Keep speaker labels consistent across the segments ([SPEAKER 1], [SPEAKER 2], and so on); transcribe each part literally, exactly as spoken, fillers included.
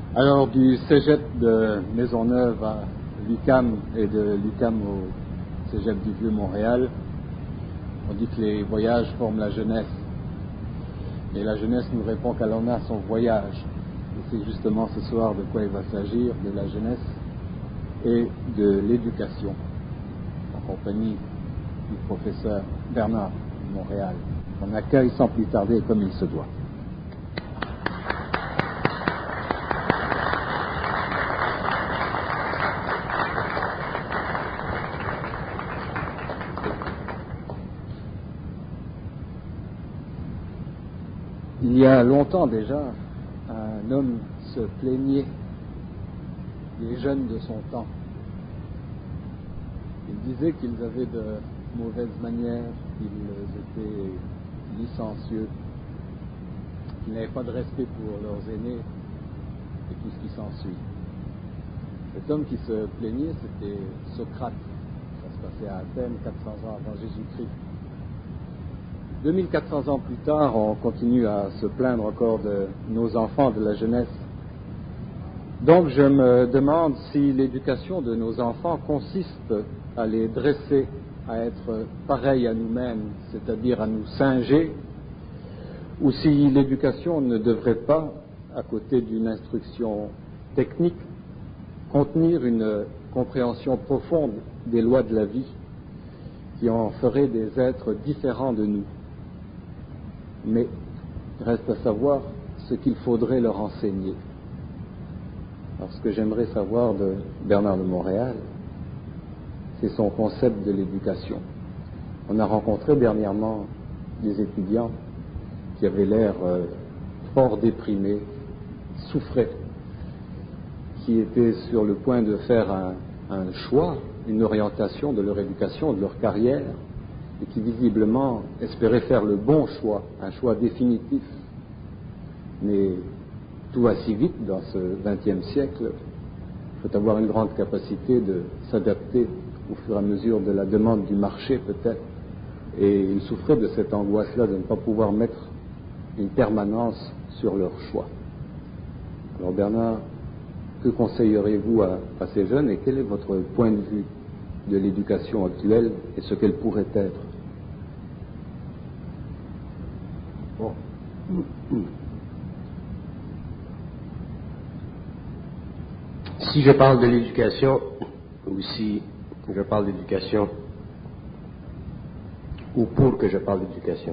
[SPEAKER 1] Alors, du cégep de Maisonneuve à l'U Q A M et de l'U Q A M au cégep du Vieux-Montréal, on dit que les voyages forment la jeunesse. Et la jeunesse nous répond qu'elle en a son voyage. Et c'est justement ce soir de quoi il va s'agir, de la jeunesse et de l'éducation, en compagnie du professeur Bernard de Montréal. On accueille sans plus tarder comme il se doit. Il y a longtemps déjà, un homme se plaignait des jeunes de son temps. Il disait qu'ils avaient de mauvaises manières, qu'ils étaient licencieux, qu'ils n'avaient pas de respect pour leurs aînés et tout ce qui s'ensuit. Cet homme qui se plaignait, c'était Socrate. Ça se passait à Athènes, quatre cents ans avant Jésus-Christ. deux mille quatre cents ans plus tard, on continue à se plaindre encore de nos enfants, de la jeunesse. Donc je me demande si l'éducation de nos enfants consiste à les dresser, à être pareils à nous-mêmes, c'est-à-dire à nous singer, ou si l'éducation ne devrait pas, à côté d'une instruction technique, contenir une compréhension profonde des lois de la vie qui en ferait des êtres différents de nous. Mais reste à savoir ce qu'il faudrait leur enseigner. Alors, ce que j'aimerais savoir de Bernard de Montréal, c'est son concept de l'éducation. On a rencontré dernièrement des étudiants qui avaient l'air euh, fort déprimés, souffraient, qui étaient sur le point de faire un, un choix, une orientation de leur éducation, de leur carrière, et qui visiblement espéraient faire le bon choix, un choix définitif. Mais tout va si vite dans ce vingtième siècle, il faut avoir une grande capacité de s'adapter au fur et à mesure de la demande du marché peut-être. Et ils souffraient de cette angoisse-là de ne pas pouvoir mettre une permanence sur leur choix. Alors Bernard, que conseillerez-vous à, à ces jeunes et quel est votre point de vue de l'éducation actuelle et ce qu'elle pourrait être?
[SPEAKER 2] Bon. Si je parle de l'éducation, ou si je parle d'éducation, ou pour que je parle d'éducation,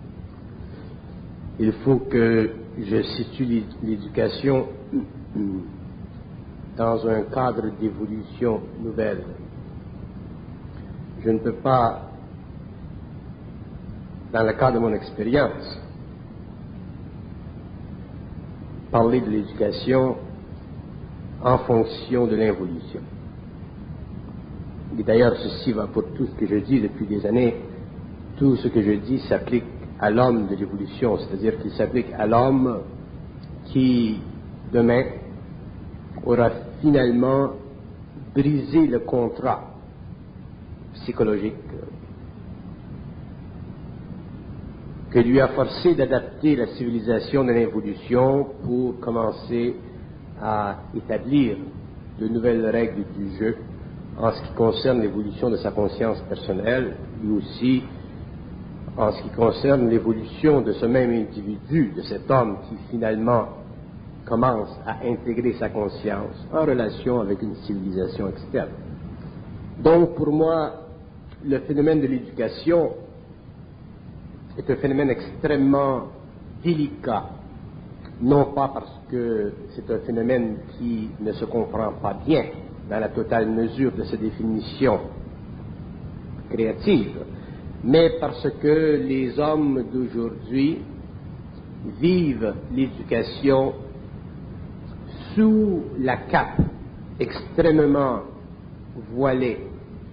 [SPEAKER 2] il faut que je situe l'éducation dans un cadre d'évolution nouvelle. Je ne peux pas, dans le cadre de mon expérience, parler de l'éducation en fonction de l'involution. Et d'ailleurs, ceci va pour tout ce que je dis depuis des années. Tout ce que je dis s'applique à l'homme de l'évolution, c'est-à-dire qu'il s'applique à l'homme qui, demain, aura finalement brisé le contrat psychologique que lui a forcé d'adapter la civilisation de l'évolution pour commencer à établir de nouvelles règles du jeu en ce qui concerne l'évolution de sa conscience personnelle et aussi en ce qui concerne l'évolution de ce même individu, de cet homme qui finalement commence à intégrer sa conscience en relation avec une civilisation externe. Donc pour moi, le phénomène de l'éducation est un phénomène extrêmement délicat, non pas parce que c'est un phénomène qui ne se comprend pas bien dans la totale mesure de sa définition créative, mais parce que les hommes d'aujourd'hui vivent l'éducation sous la cape extrêmement voilée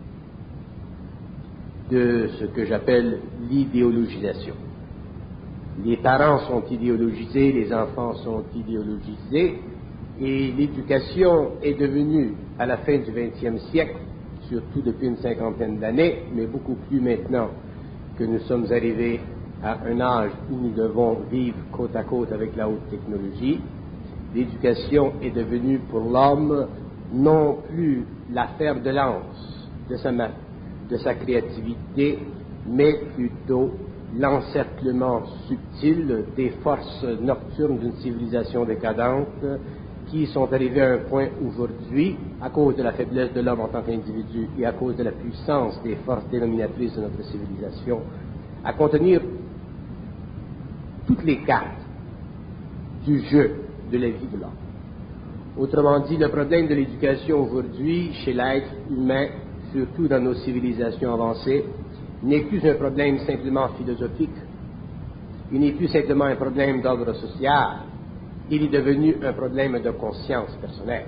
[SPEAKER 2] de ce que j'appelle l'idéologisation. Les parents sont idéologisés, les enfants sont idéologisés, et l'éducation est devenue, à la fin du vingtième siècle, surtout depuis une cinquantaine d'années, mais beaucoup plus maintenant que nous sommes arrivés à un âge où nous devons vivre côte à côte avec la haute technologie, l'éducation est devenue pour l'homme non plus la fer de lance de sa, de sa créativité, mais plutôt l'encerclement subtil des forces nocturnes d'une civilisation décadente qui sont arrivées à un point aujourd'hui, à cause de la faiblesse de l'homme en tant qu'individu et à cause de la puissance des forces dénominatrices de notre civilisation, à contenir toutes les cartes du jeu de la vie de l'homme. Autrement dit, le problème de l'éducation aujourd'hui chez l'être humain, surtout dans nos civilisations avancées, n'est plus un problème simplement philosophique, il n'est plus simplement un problème d'ordre social, il est devenu un problème de conscience personnelle.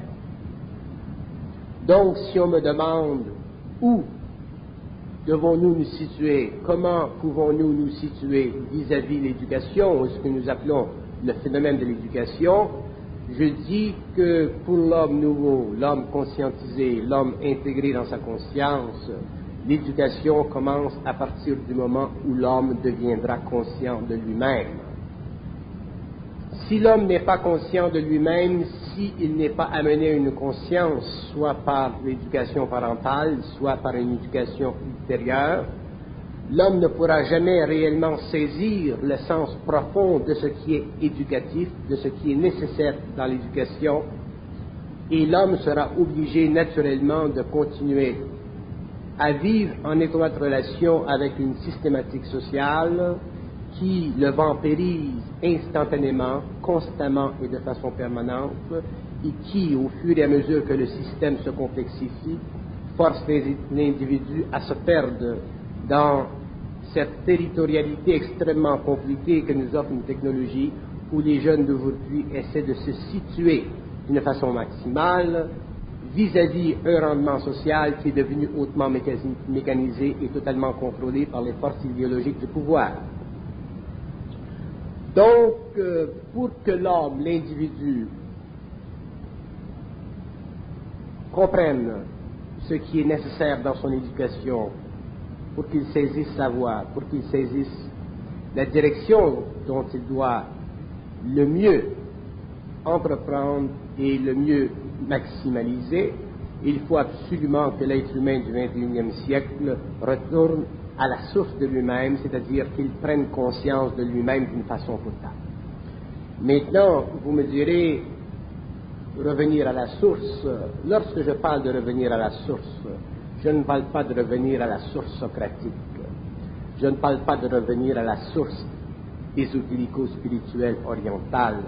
[SPEAKER 2] Donc, si on me demande où devons-nous nous situer, comment pouvons-nous nous situer vis-à-vis de l'éducation, ou ce que nous appelons le phénomène de l'éducation, je dis que pour l'homme nouveau, l'homme conscientisé, l'homme intégré dans sa conscience, l'éducation commence à partir du moment où l'homme deviendra conscient de lui-même. Si l'homme n'est pas conscient de lui-même, s'il n'est pas amené à une conscience, soit par l'éducation parentale, soit par une éducation ultérieure, l'homme ne pourra jamais réellement saisir le sens profond de ce qui est éducatif, de ce qui est nécessaire dans l'éducation, et l'homme sera obligé naturellement de continuer à vivre en étroite relation avec une systématique sociale qui le vampirise instantanément, constamment et de façon permanente, et qui, au fur et à mesure que le système se complexifie, force l'individu à se perdre dans cette territorialité extrêmement compliquée que nous offre une technologie où les jeunes d'aujourd'hui essaient de se situer d'une façon maximale vis-à-vis un rendement social qui est devenu hautement mécanisé et totalement contrôlé par les forces idéologiques du pouvoir. Donc, euh, pour que l'homme, l'individu, comprenne ce qui est nécessaire dans son éducation, pour qu'il saisisse sa voie, pour qu'il saisisse la direction dont il doit le mieux entreprendre et le mieux maximaliser, il faut absolument que l'être humain du vingt et unième siècle retourne à la source de lui-même, c'est-à-dire qu'il prenne conscience de lui-même d'une façon totale. Maintenant, vous me direz, revenir à la source. Lorsque je parle de revenir à la source, je ne parle pas de revenir à la source socratique. Je ne parle pas de revenir à la source ésotérico-spirituelle orientale.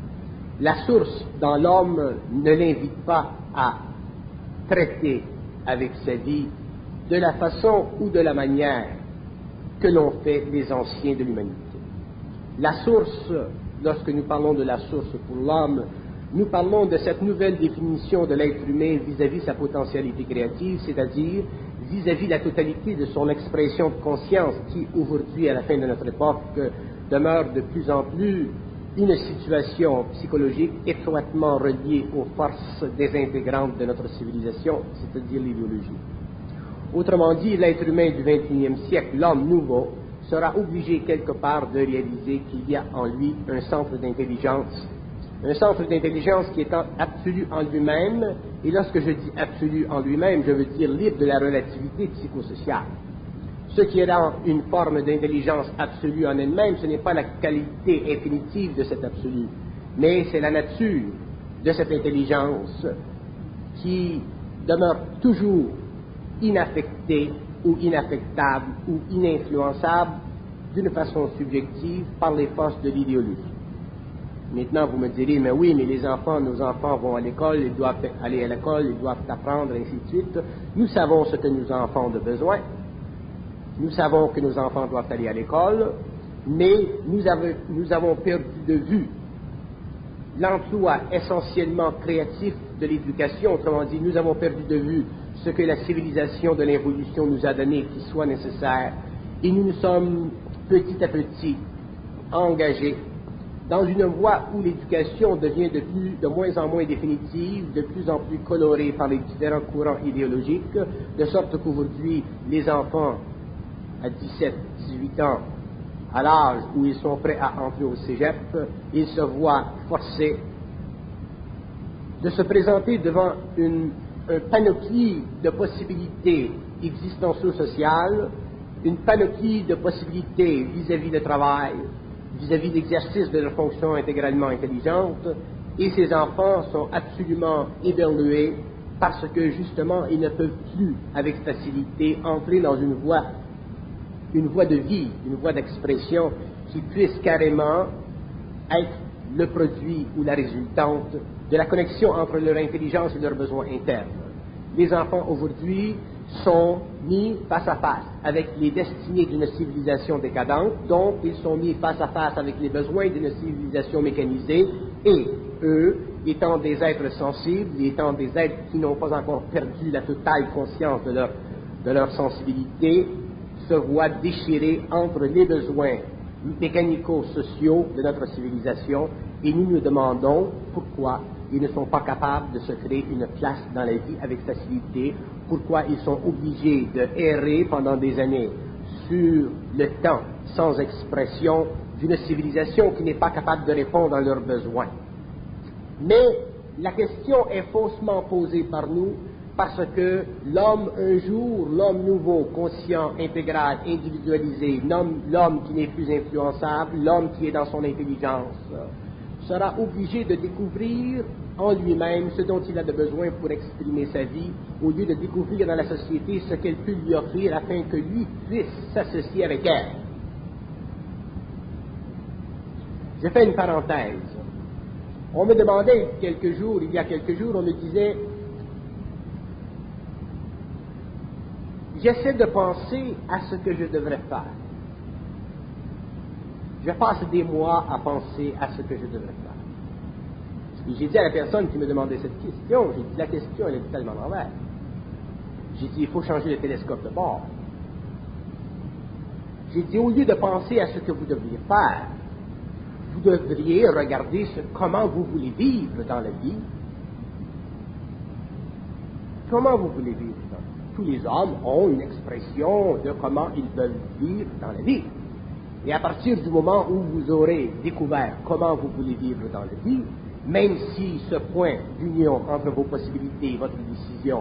[SPEAKER 2] La source dans l'homme ne l'invite pas à traiter avec sa vie de la façon ou de la manière que l'ont fait les anciens de l'humanité. La source, lorsque nous parlons de la source pour l'homme, nous parlons de cette nouvelle définition de l'être humain vis-à-vis sa potentialité créative, c'est-à-dire vis-à-vis la totalité de son expression de conscience qui, aujourd'hui, à la fin de notre époque, demeure de plus en plus une situation psychologique étroitement reliée aux forces désintégrantes de notre civilisation, c'est-à-dire l'idéologie. Autrement dit, l'être humain du vingt et unième siècle, l'homme nouveau, sera obligé quelque part de réaliser qu'il y a en lui un centre d'intelligence, un centre d'intelligence qui est absolu en lui-même, et lorsque je dis absolu en lui-même, je veux dire libre de la relativité psychosociale. Ce qui est dans une forme d'intelligence absolue en elle-même, ce n'est pas la qualité infinitive de cet absolu, mais c'est la nature de cette intelligence qui demeure toujours inaffectée ou inaffectable ou ininfluençable d'une façon subjective par les forces de l'idéologie. Maintenant, vous me direz, mais oui, mais les enfants, nos enfants vont à l'école, ils doivent aller à l'école, ils doivent apprendre, ainsi de suite. Nous savons ce que nos enfants ont besoin. Nous savons que nos enfants doivent aller à l'école, mais nous avons, nous avons perdu de vue l'emploi essentiellement créatif de l'éducation. Autrement dit, nous avons perdu de vue ce que la civilisation de l'évolution nous a donné qui soit nécessaire, et nous nous sommes petit à petit engagés dans une voie où l'éducation devient de, plus, de moins en moins définitive, de plus en plus colorée par les différents courants idéologiques, de sorte qu'aujourd'hui, les enfants à dix-sept, dix-huit ans, à l'âge où ils sont prêts à entrer au cégep, ils se voient forcés de se présenter devant une, un panoplie de possibilités existencio-sociales, une panoplie de possibilités vis-à-vis du travail, vis-à-vis de l'exercice de leurs fonctions intégralement intelligentes, et ces enfants sont absolument éberlués parce que, justement, ils ne peuvent plus, avec facilité, entrer dans une voie, une voie de vie, une voie d'expression qui puisse carrément être le produit ou la résultante de la connexion entre leur intelligence et leurs besoins internes. Les enfants, aujourd'hui, sont mis face à face avec les destinées d'une civilisation décadente, donc ils sont mis face à face avec les besoins d'une civilisation mécanisée, et eux, étant des êtres sensibles, étant des êtres qui n'ont pas encore perdu la totale conscience de leur, de leur sensibilité, se voient déchirés entre les besoins mécanico-sociaux de notre civilisation, et nous nous demandons pourquoi ils ne sont pas capables de se créer une place dans la vie avec facilité, pourquoi ils sont obligés de errer pendant des années sur le temps sans expression d'une civilisation qui n'est pas capable de répondre à leurs besoins. Mais la question est faussement posée par nous parce que l'homme, un jour, l'homme nouveau, conscient, intégral, individualisé, l'homme, l'homme qui n'est plus influençable, l'homme qui est dans son intelligence, sera obligé de découvrir en lui-même ce dont il a de besoin pour exprimer sa vie, au lieu de découvrir dans la société ce qu'elle peut lui offrir afin que lui puisse s'associer avec elle. Je fais une parenthèse. On me demandait quelques jours, il y a quelques jours, on me disait, j'essaie de penser à ce que je devrais faire. Je passe des mois à penser à ce que je devrais faire. Et j'ai dit à la personne qui me demandait cette question, j'ai dit, la question, elle est tellement l'envers. J'ai dit, il faut changer le télescope de bord. J'ai dit, au lieu de penser à ce que vous devriez faire, vous devriez regarder ce, comment vous voulez vivre dans la vie. Comment vous voulez vivre dans la vie? Tous les hommes ont une expression de comment ils veulent vivre dans la vie. Et à partir du moment où vous aurez découvert comment vous voulez vivre dans la vie, même si ce point d'union entre vos possibilités et votre décision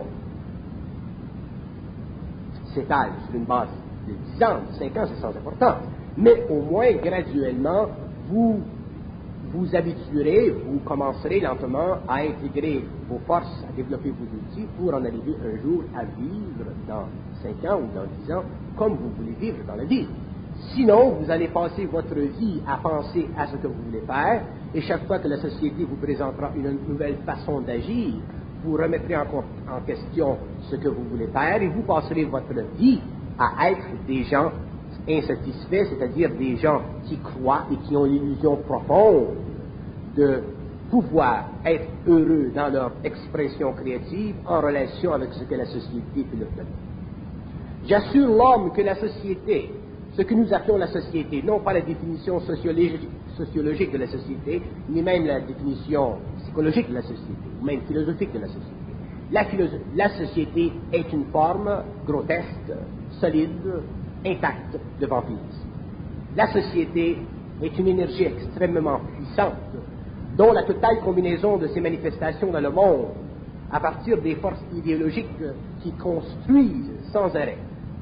[SPEAKER 2] s'étale sur une base de dix ans, de cinq ans, c'est sans importance. Mais au moins, graduellement, vous vous habituerez, vous commencerez lentement à intégrer vos forces, à développer vos outils pour en arriver un jour à vivre dans cinq ans ou dans dix ans comme vous voulez vivre dans la vie. Sinon, vous allez passer votre vie à penser à ce que vous voulez faire, et chaque fois que la société vous présentera une nouvelle façon d'agir, vous remettrez en, en question ce que vous voulez faire, et vous passerez votre vie à être des gens insatisfaits, c'est-à-dire des gens qui croient et qui ont l'illusion profonde de pouvoir être heureux dans leur expression créative en relation avec ce que la société peut leur donner. J'assure l'homme que la société, ce que nous appelons la société, non pas la définition sociologique, sociologique de la société, ni même la définition psychologique de la société, ou même philosophique de la société. La, philosoph- la société est une forme grotesque, solide, intacte de vampirisme. La société est une énergie extrêmement puissante, dont la totale combinaison de ses manifestations dans le monde, à partir des forces idéologiques qui construisent sans arrêt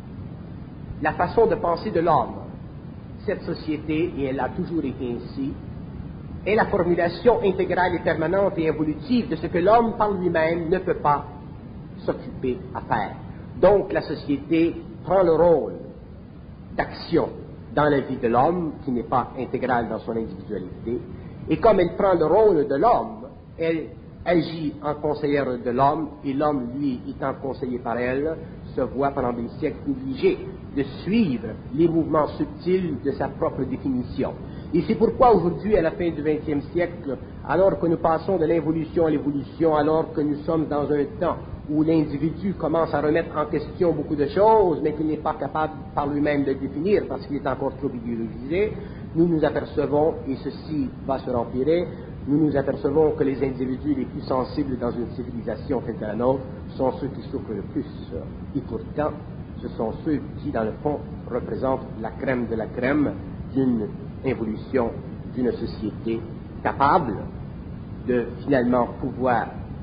[SPEAKER 2] la façon de penser de l'homme, cette société, et elle a toujours été ainsi, est la formulation intégrale et permanente et évolutive de ce que l'homme par lui-même ne peut pas s'occuper à faire. Donc la société prend le rôle d'action dans la vie de l'homme, qui n'est pas intégrale dans son individualité, et comme elle prend le rôle de l'homme, elle agit en conseillère de l'homme, et l'homme, lui, étant conseillé par elle, se voit pendant des siècles obligé de suivre les mouvements subtils de sa propre définition. Et c'est pourquoi aujourd'hui, à la fin du vingtième siècle, alors que nous passons de l'involution à l'évolution, alors que nous sommes dans un temps où l'individu commence à remettre en question beaucoup de choses, mais qu'il n'est pas capable par lui-même de définir parce qu'il est encore trop idéologisé, nous nous apercevons, et ceci va se rempirer, nous nous apercevons que les individus les plus sensibles dans une civilisation telle que la nôtre sont ceux qui souffrent le plus. Et pourtant, ce sont ceux qui, dans le fond, représentent la crème de la crème d'une évolution d'une société capable de finalement pouvoir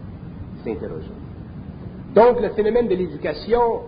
[SPEAKER 2] s'interroger. Donc, le phénomène de l'éducation,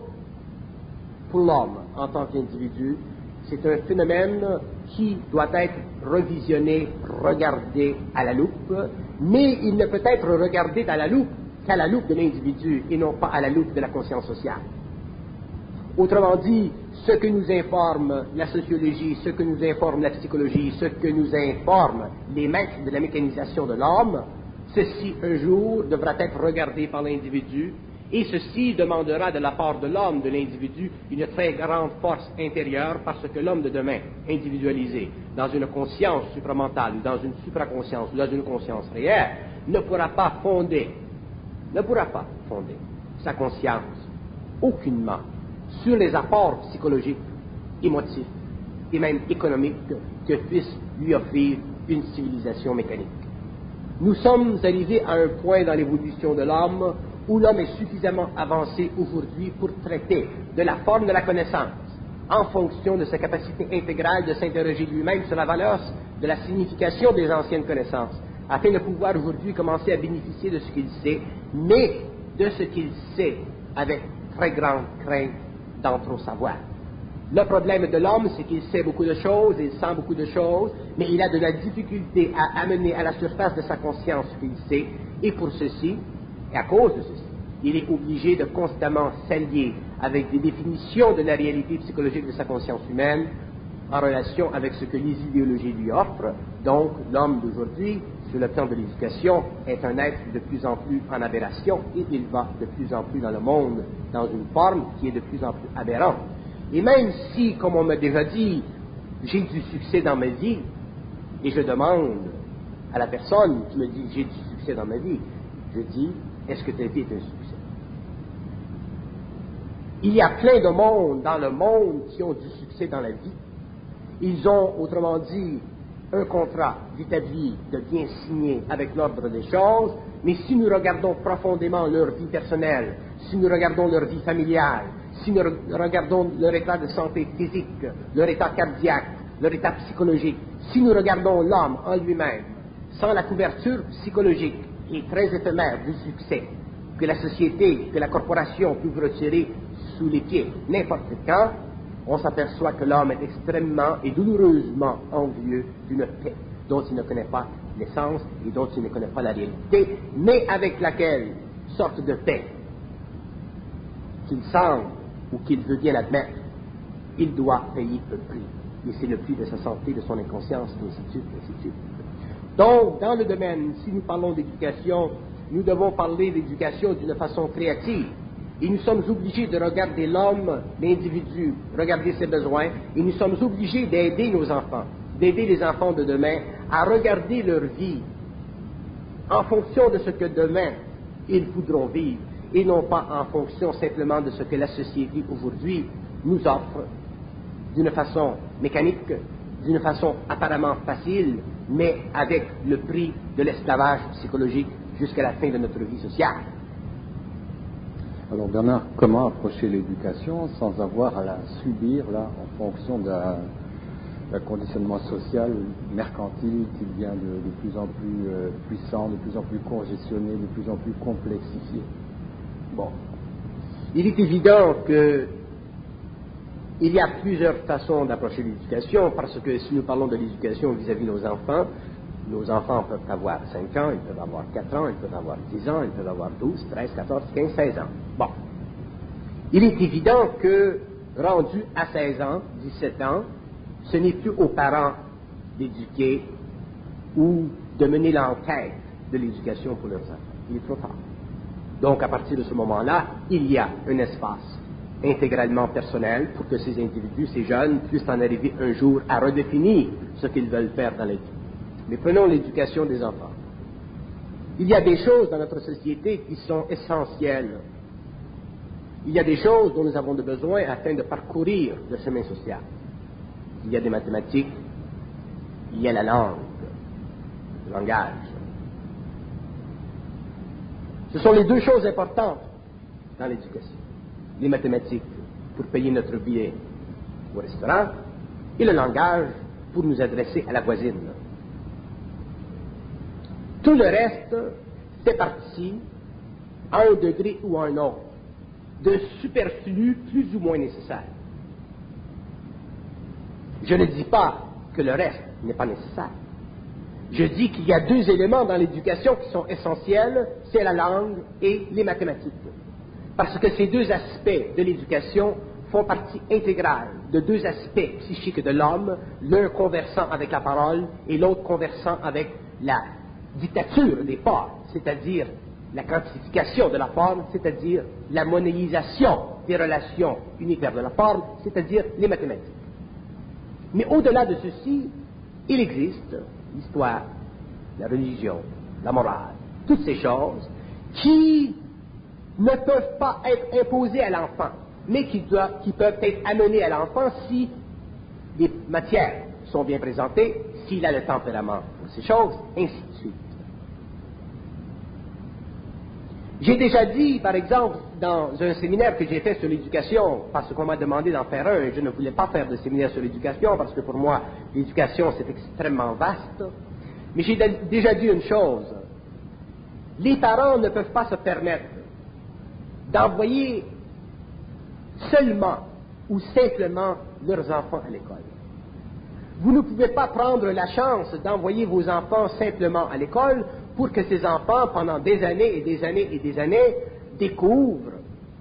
[SPEAKER 2] pour l'homme en tant qu'individu, c'est un phénomène qui doit être revisionné, regardé à la loupe, mais il ne peut être regardé à la loupe qu'à la loupe de l'individu et non pas à la loupe de la conscience sociale. Autrement dit, ce que nous informe la sociologie, ce que nous informe la psychologie, ce que nous informent les maîtres de la mécanisation de l'homme, ceci un jour devra être regardé par l'individu et ceci demandera de la part de l'homme, de l'individu, une très grande force intérieure parce que l'homme de demain, individualisé dans une conscience supramentale ou dans une supraconscience ou dans une conscience réelle, ne pourra pas fonder, ne pourra pas fonder sa conscience aucunement sur les apports psychologiques, émotifs et même économiques que puisse lui offrir une civilisation mécanique. Nous sommes arrivés à un point dans l'évolution de l'homme où l'homme est suffisamment avancé aujourd'hui pour traiter de la forme de la connaissance en fonction de sa capacité intégrale de s'interroger lui-même sur la valeur de la signification des anciennes connaissances, afin de pouvoir aujourd'hui commencer à bénéficier de ce qu'il sait, mais de ce qu'il sait avec très grande crainte d'en trop savoir. Le problème de l'homme, c'est qu'il sait beaucoup de choses, il sent beaucoup de choses, mais il a de la difficulté à amener à la surface de sa conscience ce qu'il sait, et pour ceci, et à cause de ceci, il est obligé de constamment s'allier avec des définitions de la réalité psychologique de sa conscience humaine en relation avec ce que les idéologies lui offrent. Donc, l'homme d'aujourd'hui, sur le plan de l'éducation, est un être de plus en plus en aberration et il va de plus en plus dans le monde dans une forme qui est de plus en plus aberrante. Et même si, comme on m'a déjà dit, j'ai du succès dans ma vie, et je demande à la personne qui me dit j'ai du succès dans ma vie, je dis, est-ce que ta vie est un succès? Il y a plein de monde dans le monde qui ont du succès dans la vie. Ils ont, autrement dit, un contrat d'établi, de bien signé avec l'ordre des choses, mais si nous regardons profondément leur vie personnelle, si nous regardons leur vie familiale, si nous regardons leur état de santé physique, leur état cardiaque, leur état psychologique, si nous regardons l'homme en lui-même, sans la couverture psychologique et très éphémère du succès que la société, que la corporation peut retirer sous les pieds n'importe quand, on s'aperçoit que l'homme est extrêmement et douloureusement envieux d'une paix dont il ne connaît pas l'essence et dont il ne connaît pas la réalité, mais avec laquelle sorte de paix qu'il semble ou qu'il veut bien admettre, il doit payer le prix. Et c'est le prix de sa santé, de son inconscience, et ainsi de suite, et ainsi de suite. Donc, dans le domaine, si nous parlons d'éducation, nous devons parler d'éducation d'une façon créative. Et nous sommes obligés de regarder l'homme, l'individu, regarder ses besoins, et nous sommes obligés d'aider nos enfants, d'aider les enfants de demain à regarder leur vie en fonction de ce que demain ils voudront vivre, et non pas en fonction simplement de ce que la société aujourd'hui nous offre d'une façon mécanique, d'une façon apparemment facile, mais avec le prix de l'esclavage psychologique jusqu'à la fin de notre vie sociale.
[SPEAKER 1] Alors Bernard, comment approcher l'éducation sans avoir à la subir là en fonction d'un conditionnement social mercantile qui devient de, de plus en plus euh, puissant, de plus en plus congestionné, de plus en plus complexifié?
[SPEAKER 2] Bon, il est évident que il y a plusieurs façons d'approcher l'éducation, parce que si nous parlons de l'éducation vis-à-vis de nos enfants, nos enfants peuvent avoir cinq ans, ils peuvent avoir quatre ans, ils peuvent avoir dix ans, ils peuvent avoir douze, treize, quatorze, quinze, seize ans. Bon. Il est évident que, rendu à seize ans, dix-sept ans, ce n'est plus aux parents d'éduquer ou de mener l'enquête de l'éducation pour leurs enfants. Il est trop tard. Donc, à partir de ce moment-là, il y a un espace intégralement personnel pour que ces individus, ces jeunes, puissent en arriver un jour à redéfinir ce qu'ils veulent faire dans la vie. Mais prenons l'éducation des enfants. Il y a des choses dans notre société qui sont essentielles. Il y a des choses dont nous avons besoin afin de parcourir le chemin social. Il y a des mathématiques, il y a la langue, le langage. Ce sont les deux choses importantes dans l'éducation. Les mathématiques pour payer notre billet au restaurant et le langage pour nous adresser à la voisine. Tout le reste fait partie à un degré ou à un autre, de superflu plus ou moins nécessaire. Je ne dis pas que le reste n'est pas nécessaire. Je dis qu'il y a deux éléments dans l'éducation qui sont essentiels, c'est la langue et les mathématiques. Parce que ces deux aspects de l'éducation font partie intégrale de deux aspects psychiques de l'homme, l'un conversant avec la parole et l'autre conversant avec la dictature des formes, c'est-à-dire la quantification de la forme, c'est-à-dire la monnaisation des relations unitaires de la forme, c'est-à-dire les mathématiques. Mais au-delà de ceci, il existe l'histoire, la religion, la morale, toutes ces choses qui ne peuvent pas être imposées à l'enfant, mais qui, doivent, qui peuvent être amenées à l'enfant si les matières sont bien présentées, s'il a le tempérament pour ces choses, ainsi de suite. J'ai déjà dit, par exemple, dans un séminaire que j'ai fait sur l'éducation, parce qu'on m'a demandé d'en faire un, et je ne voulais pas faire de séminaire sur l'éducation, parce que pour moi, l'éducation, c'est extrêmement vaste, mais j'ai déjà dit une chose. Les parents ne peuvent pas se permettre d'envoyer seulement ou simplement leurs enfants à l'école. Vous ne pouvez pas prendre la chance d'envoyer vos enfants simplement à l'école pour que ces enfants, pendant des années et des années et des années, découvrent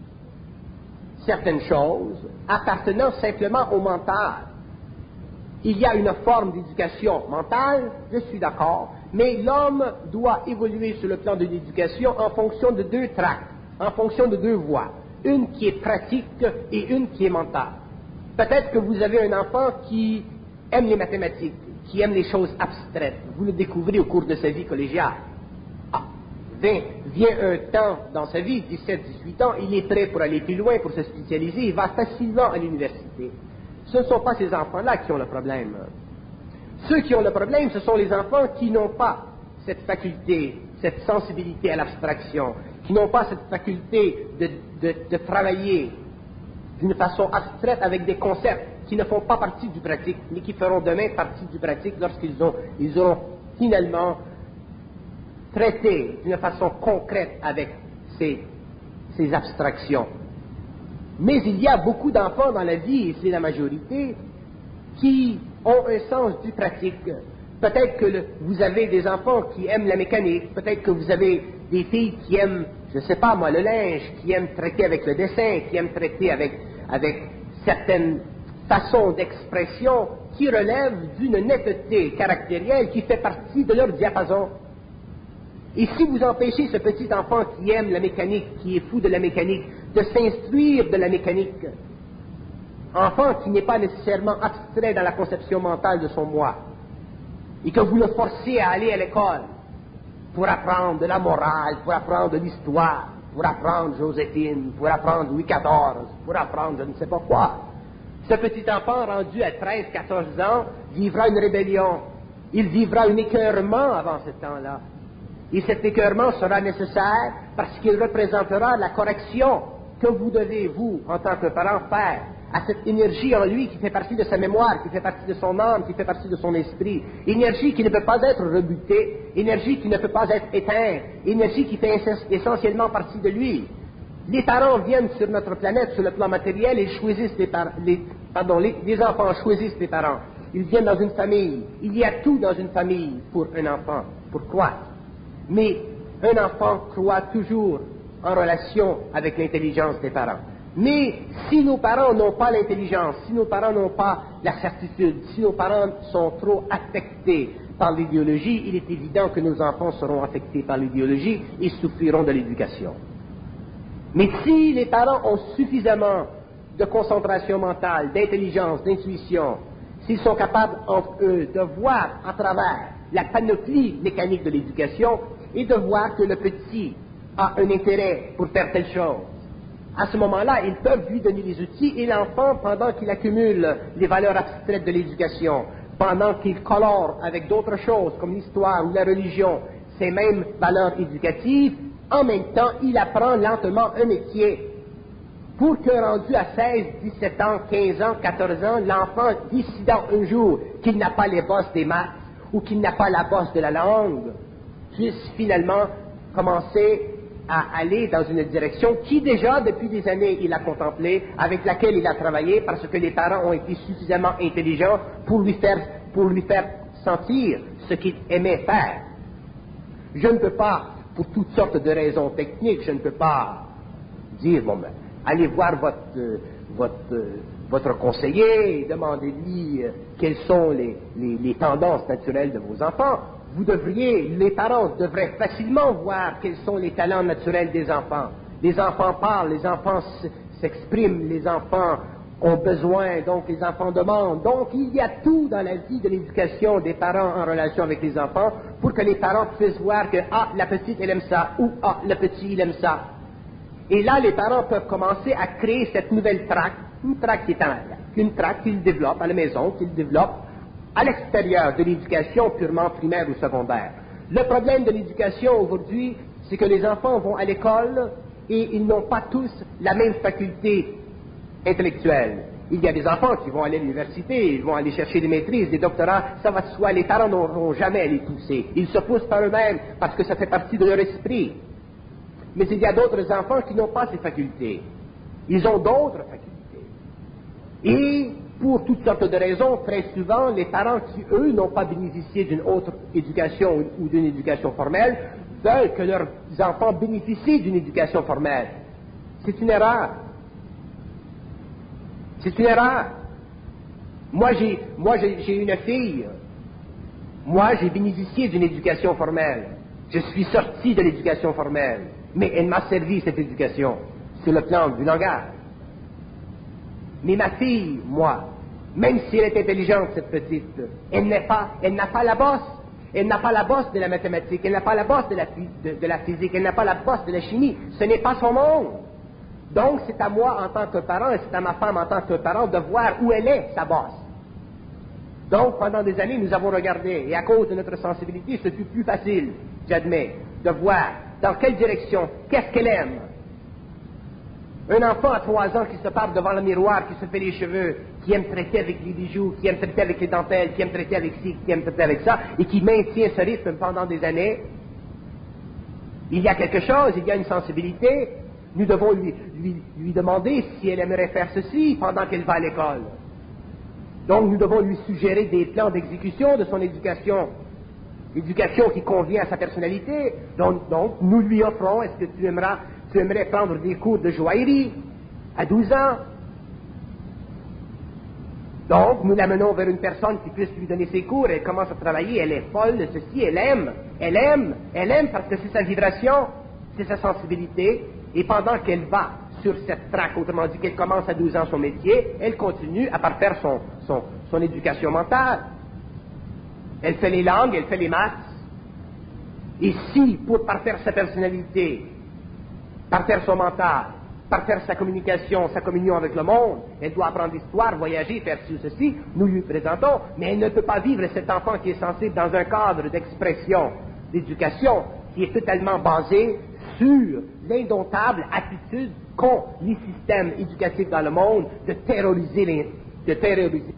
[SPEAKER 2] certaines choses appartenant simplement au mental. Il y a une forme d'éducation mentale, je suis d'accord, mais l'homme doit évoluer sur le plan de l'éducation en fonction de deux tracts, en fonction de deux voies, une qui est pratique et une qui est mentale. Peut-être que vous avez un enfant qui aime les mathématiques, qui aime les choses abstraites. Vous le découvrez au cours de sa vie collégiale. Ah, vient, vient un temps dans sa vie, dix-sept, dix-huit ans, il est prêt pour aller plus loin, pour se spécialiser, il va facilement à l'université. Ce ne sont pas ces enfants-là qui ont le problème. Ceux qui ont le problème, ce sont les enfants qui n'ont pas cette faculté, cette sensibilité à l'abstraction, qui n'ont pas cette faculté de, de, de travailler d'une façon abstraite avec des concepts qui ne font pas partie du pratique, mais qui feront demain partie du pratique lorsqu'ils ont, ils auront finalement traité d'une façon concrète avec ces, ces abstractions. Mais il y a beaucoup d'enfants dans la vie, et c'est la majorité, qui ont un sens du pratique. Peut-être que le, vous avez des enfants qui aiment la mécanique, peut-être que vous avez des filles qui aiment, je ne sais pas moi, le linge, qui aiment traiter avec le dessin, qui aiment traiter avec, avec certaines façons d'expression qui relèvent d'une netteté caractérielle qui fait partie de leur diapason. Et si vous empêchez ce petit enfant qui aime la mécanique, qui est fou de la mécanique, de s'instruire de la mécanique, enfant qui n'est pas nécessairement abstrait dans la conception mentale de son moi, et que vous le forcez à aller à l'école pour apprendre de la morale, pour apprendre de l'histoire, pour apprendre Joséphine, pour apprendre Louis quatorze, pour apprendre je ne sais pas quoi, ce petit enfant rendu à treize, quatorze ans vivra une rébellion, il vivra un écœurement avant ce temps-là. Et cet écœurement sera nécessaire parce qu'il représentera la correction que vous devez, vous, en tant que parent, faire à cette énergie en lui qui fait partie de sa mémoire, qui fait partie de son âme, qui fait partie de son esprit. Énergie qui ne peut pas être rebutée, énergie qui ne peut pas être éteinte, énergie qui fait essentiellement partie de lui. Les parents viennent sur notre planète sur le plan matériel et choisissent les, par les, pardon, les, les enfants choisissent les parents. Ils viennent dans une famille. Il y a tout dans une famille pour un enfant. Pourquoi? Mais un enfant croit toujours en relation avec l'intelligence des parents. Mais si nos parents n'ont pas l'intelligence, si nos parents n'ont pas la certitude, si nos parents sont trop affectés par l'idéologie, il est évident que nos enfants seront affectés par l'idéologie et souffriront de l'éducation. Mais si les parents ont suffisamment de concentration mentale, d'intelligence, d'intuition, s'ils sont capables entre eux de voir à travers la panoplie mécanique de l'éducation et de voir que le petit a un intérêt pour faire telle chose, à ce moment-là, ils peuvent lui donner les outils et l'enfant, pendant qu'il accumule les valeurs abstraites de l'éducation, pendant qu'il colore avec d'autres choses comme l'histoire ou la religion, ces mêmes valeurs éducatives, en même temps, il apprend lentement un métier pour que, rendu à seize, dix-sept ans, quinze ans, quatorze ans, l'enfant décidant un jour qu'il n'a pas les bosses des maths ou qu'il n'a pas la bosse de la langue, puisse finalement commencer à aller dans une direction qui déjà depuis des années il a contemplée, avec laquelle il a travaillé, parce que les parents ont été suffisamment intelligents pour lui faire, pour lui faire sentir ce qu'il aimait faire. Je ne peux pas, pour toutes sortes de raisons techniques, je ne peux pas dire, bon ben, allez voir votre, euh, votre, euh, votre conseiller, demandez-lui euh, quelles sont les, les, les tendances naturelles de vos enfants. Vous devriez, les parents devraient facilement voir quels sont les talents naturels des enfants. Les enfants parlent, les enfants s'expriment, les enfants ont besoin, donc les enfants demandent. Donc il y a tout dans la vie de l'éducation des parents en relation avec les enfants pour que les parents puissent voir que, ah, la petite, elle aime ça, ou ah, le petit, il aime ça. Et là, les parents peuvent commencer à créer cette nouvelle traque, une traque qui est en arrière, une traque qu'ils développent à la maison, qu'ils développent à l'extérieur de l'éducation purement primaire ou secondaire. Le problème de l'éducation aujourd'hui, c'est que les enfants vont à l'école et ils n'ont pas tous la même faculté intellectuelle. Il y a des enfants qui vont aller à l'université, ils vont aller chercher des maîtrises, des doctorats, ça va de soi, les parents n'auront jamais à les pousser. Ils se poussent par eux-mêmes parce que ça fait partie de leur esprit. Mais il y a d'autres enfants qui n'ont pas ces facultés. Ils ont d'autres facultés. Et pour toutes sortes de raisons, très souvent, les parents qui, eux, n'ont pas bénéficié d'une autre éducation ou d'une éducation formelle, veulent que leurs enfants bénéficient d'une éducation formelle. C'est une erreur. C'est une erreur. Moi, j'ai, moi, j'ai, j'ai une fille. Moi, j'ai bénéficié d'une éducation formelle. Je suis sorti de l'éducation formelle. Mais elle m'a servi, cette éducation, sur le plan du langage. Mais ma fille, moi, même si elle est intelligente, cette petite, elle n'est pas, elle n'a pas la bosse. Elle n'a pas la bosse de la mathématique, elle n'a pas la bosse de la, de, de la physique, elle n'a pas la bosse de la chimie. Ce n'est pas son monde. Donc, c'est à moi, en tant que parent, et c'est à ma femme, en tant que parent, de voir où elle est, sa bosse. Donc, pendant des années, nous avons regardé, et à cause de notre sensibilité, ce fut plus facile, j'admets, de voir dans quelle direction, qu'est-ce qu'elle aime. Un enfant à trois ans qui se parle devant le miroir, qui se fait les cheveux, qui aime traiter avec les bijoux, qui aime traiter avec les dentelles, qui aime traiter avec ci, qui aime traiter avec ça, et qui maintient ce rythme pendant des années, il y a quelque chose, il y a une sensibilité. Nous devons lui, lui, lui demander si elle aimerait faire ceci pendant qu'elle va à l'école. Donc nous devons lui suggérer des plans d'exécution de son éducation. L'éducation qui convient à sa personnalité. Donc, donc nous lui offrons, est-ce que tu aimeras, tu aimerais prendre des cours de joaillerie à douze ans? Donc nous l'amenons vers une personne qui puisse lui donner ses cours, elle commence à travailler, elle est folle de ceci, elle aime, elle aime, elle aime parce que c'est sa vibration, c'est sa sensibilité, et pendant qu'elle va sur cette traque, autrement dit qu'elle commence à douze ans son métier, elle continue à parfaire son, son, son éducation mentale. Elle fait les langues, elle fait les maths. Et si, pour parfaire sa personnalité, parfaire son mental, parfaire sa communication, sa communion avec le monde, elle doit apprendre l'histoire, voyager, faire ci ou ceci, nous lui présentons, mais elle ne peut pas vivre cet enfant qui est sensible dans un cadre d'expression, d'éducation, qui est totalement basé sur l'indomptable attitude qu'ont les systèmes éducatifs dans le monde de terroriser les, de terroriser.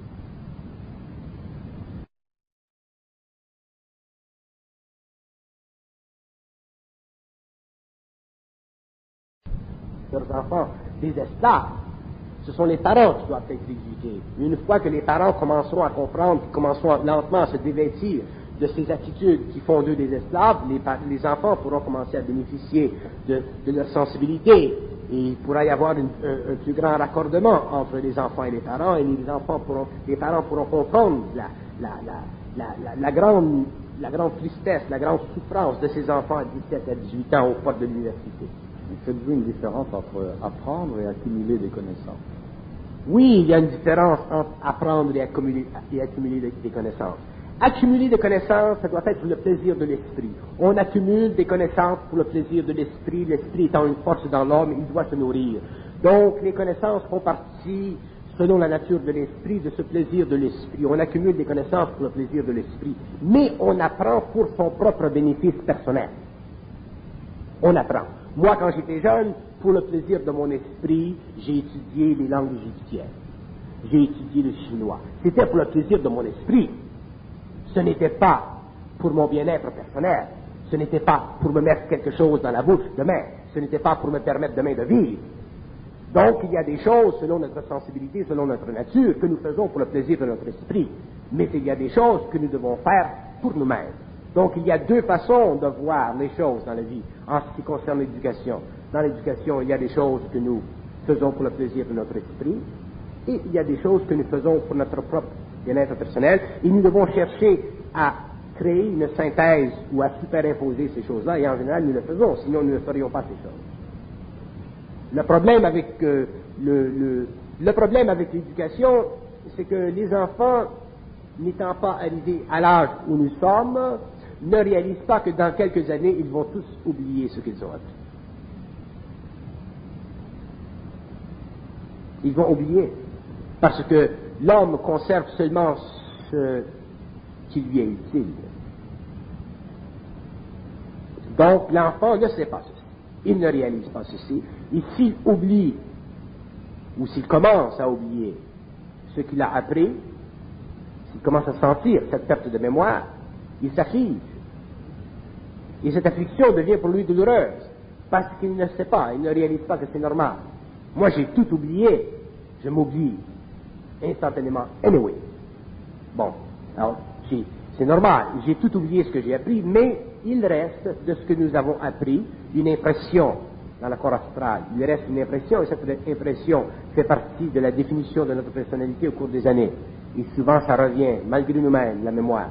[SPEAKER 2] Leurs enfants des esclaves. Ce sont les parents qui doivent être éduqués. Une fois que les parents commenceront à comprendre, commenceront lentement à se dévêtir de ces attitudes qui font d'eux des esclaves, les, les enfants pourront commencer à bénéficier de, de leur sensibilité et il pourra y avoir une, un, un plus grand raccordement entre les enfants et les parents et les enfants pourront, les parents pourront comprendre la, la, la, la, la, la grande, la grande tristesse, la grande souffrance de ces enfants à dix-sept à dix-huit ans aux portes de l'université.
[SPEAKER 1] Faites-vous une différence entre apprendre et accumuler des connaissances?
[SPEAKER 2] Oui, il y a une différence entre apprendre et accumuler, et accumuler des, des connaissances. Accumuler des connaissances, ça doit être le plaisir de l'esprit. On accumule des connaissances pour le plaisir de l'esprit. L'esprit étant une force dans l'homme, il doit se nourrir. Donc, les connaissances font partie, selon la nature de l'esprit, de ce plaisir de l'esprit. On accumule des connaissances pour le plaisir de l'esprit. Mais on apprend pour son propre bénéfice personnel. On apprend. Moi, quand j'étais jeune, pour le plaisir de mon esprit, j'ai étudié les langues égyptiennes. J'ai étudié le chinois. C'était pour le plaisir de mon esprit. Ce n'était pas pour mon bien-être personnel. Ce n'était pas pour me mettre quelque chose dans la bouche demain. Ce n'était pas pour me permettre demain de vivre. Donc, il y a des choses, selon notre sensibilité, selon notre nature, que nous faisons pour le plaisir de notre esprit. Mais il y a des choses que nous devons faire pour nous-mêmes. Donc, il y a deux façons de voir les choses dans la vie, en ce qui concerne l'éducation. Dans l'éducation, il y a des choses que nous faisons pour le plaisir de notre esprit, et il y a des choses que nous faisons pour notre propre bien-être personnel, et nous devons chercher à créer une synthèse ou à superimposer ces choses-là, et en général, nous le faisons, sinon nous ne ferions pas ces choses. Le problème avec euh, le, le, le problème avec l'éducation, c'est que les enfants, n'étant pas arrivés à l'âge où nous sommes, ne réalisent pas que dans quelques années, ils vont tous oublier ce qu'ils ont appris. Ils vont oublier, parce que l'homme conserve seulement ce qui lui est utile. Donc, l'enfant ne sait pas ceci. Il ne réalise pas ceci. Et s'il oublie, ou s'il commence à oublier ce qu'il a appris, s'il commence à sentir cette perte de mémoire, il s'afflige. Et cette affliction devient pour lui douloureuse, parce qu'il ne sait pas, il ne réalise pas que c'est normal. Moi, j'ai tout oublié, je m'oublie instantanément. Anyway. Bon, alors, c'est normal, j'ai tout oublié ce que j'ai appris, mais il reste de ce que nous avons appris une impression dans le corps astral. Il reste une impression, et cette impression fait partie de la définition de notre personnalité au cours des années. Et souvent, ça revient, malgré nous-mêmes, la mémoire.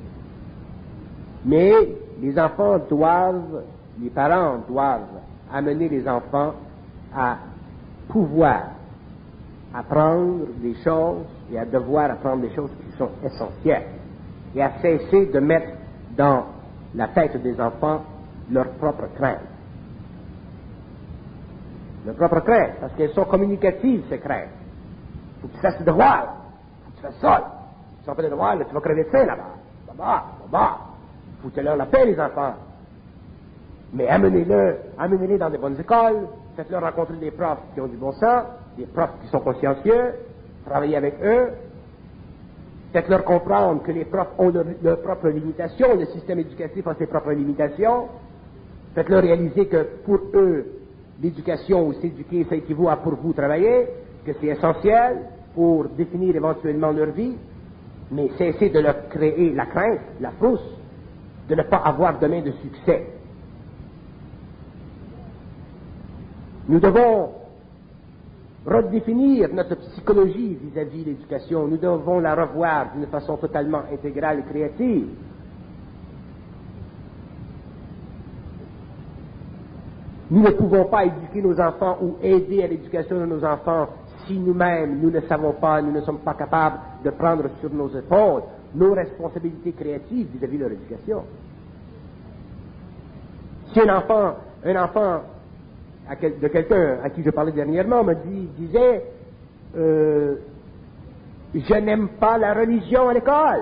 [SPEAKER 2] Mais les enfants doivent, les parents doivent amener les enfants à pouvoir apprendre des choses et à devoir apprendre des choses qui sont essentielles et à cesser de mettre dans la tête des enfants leur propre crainte. Leur propre crainte, parce qu'elles sont communicatives, ces craintes. Il faut que tu fasses tes devoirs. Il faut que tu fasses ça. Tu fais pas des devoirs, là, tu vas crever de faim là-bas. Là-bas, là-bas. Il faut que tu leur la paix, les enfants. Mais amenez-les, amenez-les dans des bonnes écoles, faites-leur rencontrer des profs qui ont du bon sens, des profs qui sont consciencieux, travaillez avec eux, faites-leur comprendre que les profs ont leurs leur propres limitations, le système éducatif a ses propres limitations, faites-leur réaliser que pour eux, l'éducation ou s'éduquer, ça équivaut à pour vous travailler, que c'est essentiel pour définir éventuellement leur vie, mais cessez de leur créer la crainte, la frousse, de ne pas avoir demain de succès. Nous devons redéfinir notre psychologie vis-à-vis de l'éducation. Nous devons la revoir d'une façon totalement intégrale et créative. Nous ne pouvons pas éduquer nos enfants ou aider à l'éducation de nos enfants si nous-mêmes, nous ne savons pas, nous ne sommes pas capables de prendre sur nos épaules nos responsabilités créatives vis-à-vis de leur éducation. Si un enfant, un enfant de quelqu'un à qui je parlais dernièrement me dit, disait euh, je n'aime pas la religion à l'école.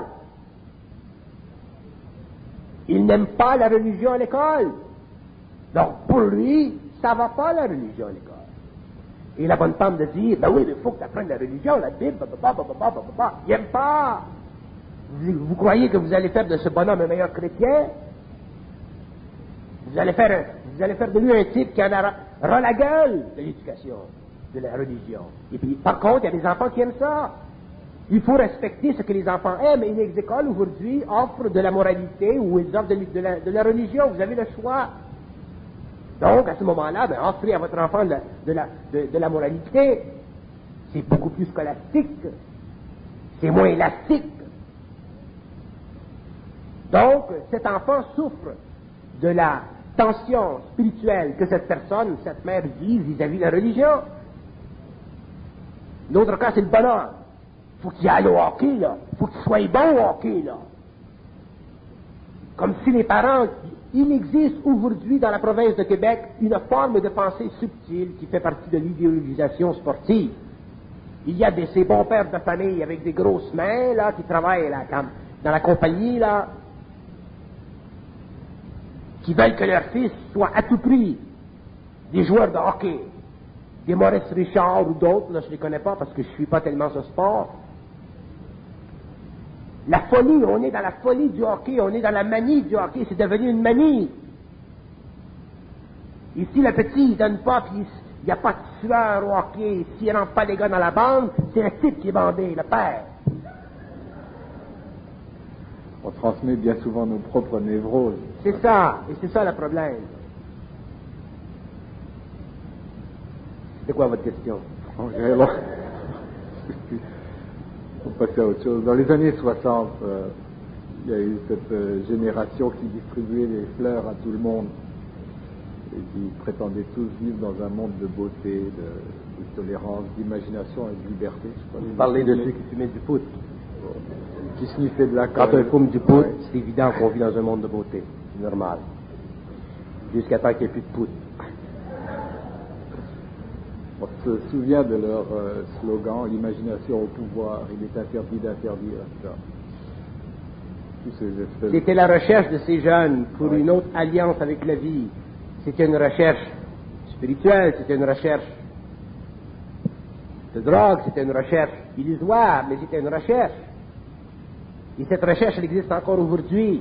[SPEAKER 2] Il n'aime pas la religion à l'école. Donc pour lui, ça ne va pas la religion à l'école. Et la bonne femme de dire, ben oui, mais il faut que tu apprennes la religion, la Bible, bah, bah, bah, bah, bah, bah. Il n'aime pas. Vous, vous croyez que vous allez faire de ce bonhomme un meilleur chrétien? Vous allez faire, vous allez faire de lui un type qui en a ras la gueule de l'éducation, de la religion. Et puis, par contre, il y a des enfants qui aiment ça. Il faut respecter ce que les enfants aiment. Et les écoles, aujourd'hui, offrent de la moralité ou ils offrent de, de, la, de la religion. Vous avez le choix. Donc, à ce moment-là, ben, offrez à votre enfant de la, de la, de, de la moralité. C'est beaucoup plus scolastique. C'est moins élastique. Donc, cet enfant souffre de la tension spirituelle que cette personne, cette mère vit vis-à-vis de la religion. L'autre cas, c'est le bonheur. Il faut qu'il aille au hockey, là. Il faut qu'il soit bon au hockey, là. Comme si les parents... Il existe aujourd'hui dans la province de Québec une forme de pensée subtile qui fait partie de l'idéologisation sportive. Il y a des, ces bons pères de famille avec des grosses mains, là, qui travaillent là, dans la compagnie, là, qui veulent que leur fils soit à tout prix des joueurs de hockey, des Maurice Richard ou d'autres, là, je ne les connais pas parce que je ne suis pas tellement ce sport. La folie, on est dans la folie du hockey, on est dans la manie du hockey, c'est devenu une manie. Ici, le petit, il donne pas, puis il n'y a pas de tueur au hockey. S'il ne rentre pas les gars dans la bande, c'est le type qui est bandé, le père.
[SPEAKER 1] On transmet bien souvent nos propres névroses.
[SPEAKER 2] C'est ça, et c'est ça le problème. C'est quoi votre question?
[SPEAKER 1] Alors, on passe à autre chose. Dans les années soixante, euh, il y a eu cette euh, génération qui distribuait des fleurs à tout le monde et qui prétendaient tous vivre dans un monde de beauté, de, de tolérance, d'imagination et de liberté. Je
[SPEAKER 2] Vous parlez de ceux qui fumaient du poudre.
[SPEAKER 1] Qui sniffaient de la
[SPEAKER 2] Quand
[SPEAKER 1] colle.
[SPEAKER 2] on fume du poudre,
[SPEAKER 1] Ouais.
[SPEAKER 2] c'est évident qu'on vit dans un monde de beauté. C'est normal. Jusqu'à temps qu'il n'y ait plus de poudre.
[SPEAKER 1] On se souvient de leur euh, slogan, l'imagination au pouvoir, il est interdit d'interdire, et cetera. Tous ces espèces.
[SPEAKER 2] C'était la recherche de ces jeunes pour
[SPEAKER 1] Ouais.
[SPEAKER 2] une autre alliance avec la vie. C'était une recherche spirituelle, c'était une recherche de drogue, c'était une recherche illusoire, mais c'était une recherche. Et cette recherche, elle existe encore aujourd'hui.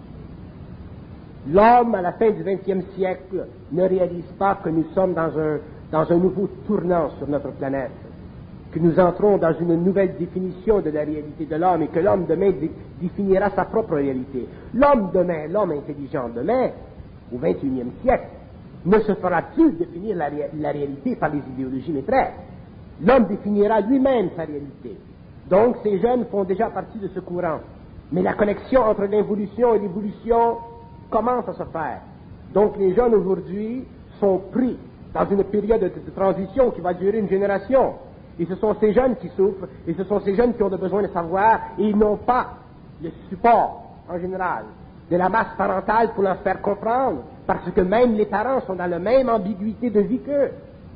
[SPEAKER 2] L'homme, à la fin du vingtième siècle, ne réalise pas que nous sommes dans un, dans un nouveau tournant sur notre planète, que nous entrons dans une nouvelle définition de la réalité de l'homme et que l'homme demain dé- définira sa propre réalité. L'homme demain, l'homme intelligent demain, au vingt et unième siècle, ne se fera plus définir la, ré- la réalité par les idéologies maîtresses. L'homme définira lui-même sa réalité. Donc, ces jeunes font déjà partie de ce courant. Mais la connexion entre l'involution et l'évolution commence à se faire. Donc, les jeunes aujourd'hui sont pris dans une période de, de transition qui va durer une génération. Et ce sont ces jeunes qui souffrent, et ce sont ces jeunes qui ont besoin de savoir, et ils n'ont pas le support, en général, de la masse parentale pour leur faire comprendre, parce que même les parents sont dans la même ambiguïté de vie qu'eux.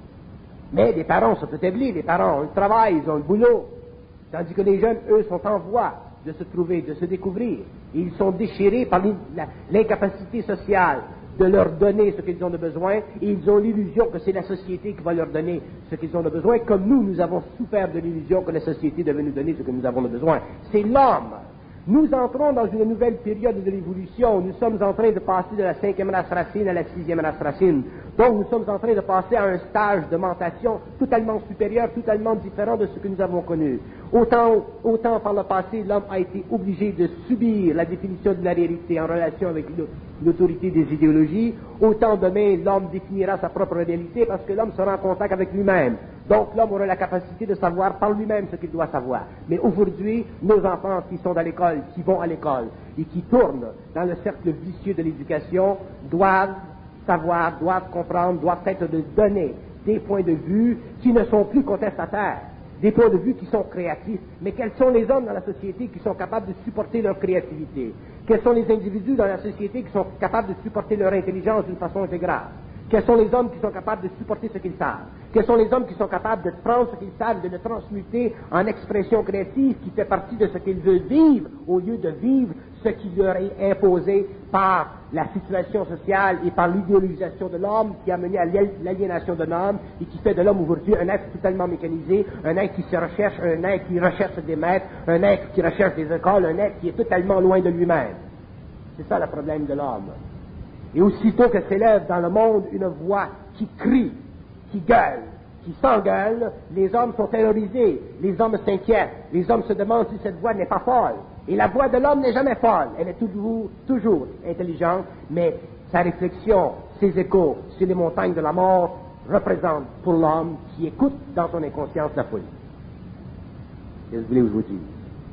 [SPEAKER 2] Mais les parents sont établis, les parents ont le travail, ils ont le boulot, tandis que les jeunes, eux, sont en voie de se trouver, de se découvrir, et ils sont déchirés par l'in- la- l'incapacité sociale de leur donner ce qu'ils ont de besoin, et ils ont l'illusion que c'est la société qui va leur donner ce qu'ils ont de besoin, comme nous, nous avons souffert de l'illusion que la société devait nous donner ce que nous avons de besoin. C'est l'homme. Nous entrons dans une nouvelle période de l'évolution. Nous sommes en train de passer de la cinquième race racine à la sixième race racine. Donc nous sommes en train de passer à un stage de mentation totalement supérieur, totalement différent de ce que nous avons connu. Autant, autant par le passé, l'homme a été obligé de subir la définition de la réalité en relation avec l'autorité des idéologies, autant demain l'homme définira sa propre réalité parce que l'homme sera en contact avec lui-même. Donc l'homme aura la capacité de savoir par lui-même ce qu'il doit savoir. Mais aujourd'hui, nos enfants qui sont à l'école, qui vont à l'école et qui tournent dans le cercle vicieux de l'éducation, doivent savoir, doivent comprendre, doivent être de donner des points de vue qui ne sont plus contestataires, des points de vue qui sont créatifs. Mais quels sont les hommes dans la société qui sont capables de supporter leur créativité? Quels sont les individus dans la société qui sont capables de supporter leur intelligence d'une façon intégrale? Quels sont les hommes qui sont capables de supporter ce qu'ils savent? Quels sont les hommes qui sont capables de prendre ce qu'ils savent et de le transmuter en expression créative qui fait partie de ce qu'ils veulent vivre au lieu de vivre ce qui leur est imposé par la situation sociale et par l'idéologisation de l'homme qui a mené à l'aliénation de l'homme et qui fait de l'homme aujourd'hui un être totalement mécanisé, un être qui se recherche, un être qui recherche des maîtres, un être qui recherche des écoles, un être qui est totalement loin de lui-même. C'est ça le problème de l'homme. Et aussitôt que s'élève dans le monde une voix qui crie, qui gueule, qui s'engueule, les hommes sont terrorisés, les hommes s'inquiètent, les hommes se demandent si cette voix n'est pas folle. Et la voix de l'homme n'est jamais folle, elle est toujours, toujours intelligente, mais sa réflexion, ses échos sur les montagnes de la mort représentent pour l'homme qui écoute dans son inconscience la folie. Qu'est-ce que vous voulez que je vous dise?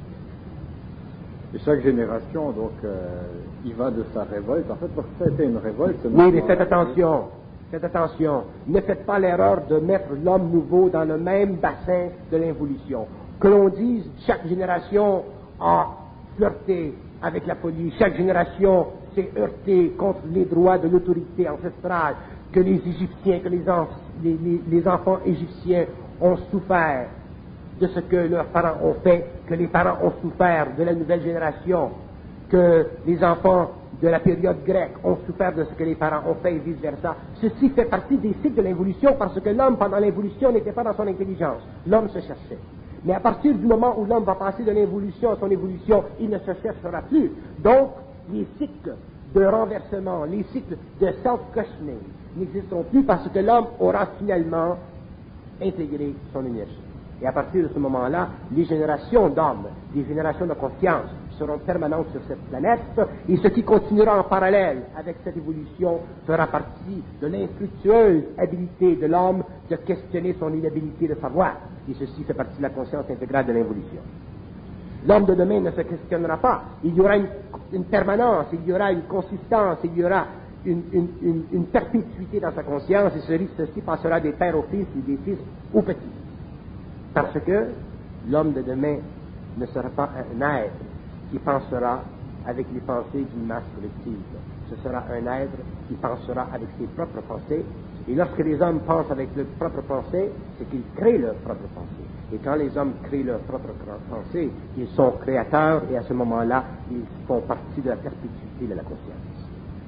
[SPEAKER 1] Et chaque génération, donc, euh, il va de sa révolte. En fait, parce que ça a été une révolte.
[SPEAKER 2] Oui, mais faites attention. Faites attention. Ne faites pas l'erreur de mettre l'homme nouveau dans le même bassin de l'involution. Que l'on dise chaque génération a flirté avec la folie, chaque génération s'est heurtée contre les droits de l'autorité ancestrale, que les Égyptiens, que les, enf- les, les, les enfants égyptiens ont souffert de ce que leurs parents ont fait, que les parents ont souffert de la nouvelle génération, que les enfants de la période grecque ont souffert de ce que les parents ont fait et vice-versa. Ceci fait partie des cycles de l'évolution parce que l'homme, pendant l'évolution, n'était pas dans son intelligence. L'homme se cherchait. Mais à partir du moment où l'homme va passer de l'involution à son évolution, il ne se cherchera plus. Donc, les cycles de renversement, les cycles de self-questioning n'existeront plus parce que l'homme aura finalement intégré son énergie. Et à partir de ce moment-là, les générations d'hommes, les générations de conscience seront permanentes sur cette planète, et ce qui continuera en parallèle avec cette évolution fera partie de l'infructueuse habilité de l'homme de questionner son inhabilité de savoir. Et ceci fait partie de la conscience intégrale de l'involution. L'homme de demain ne se questionnera pas. Il y aura une, une permanence, il y aura une consistance, il y aura une, une, une, une perpétuité dans sa conscience, et ceci, ceci passera des pères aux fils et des fils aux petits. Parce que l'homme de demain ne sera pas un être qui pensera avec les pensées d'une masse collective. Ce sera un être qui pensera avec ses propres pensées. Et lorsque les hommes pensent avec leurs propres pensées, c'est qu'ils créent leurs propres pensées. Et quand les hommes créent leurs propres pensées, ils sont créateurs, et à ce moment-là, ils font partie de la perpétuité de la conscience.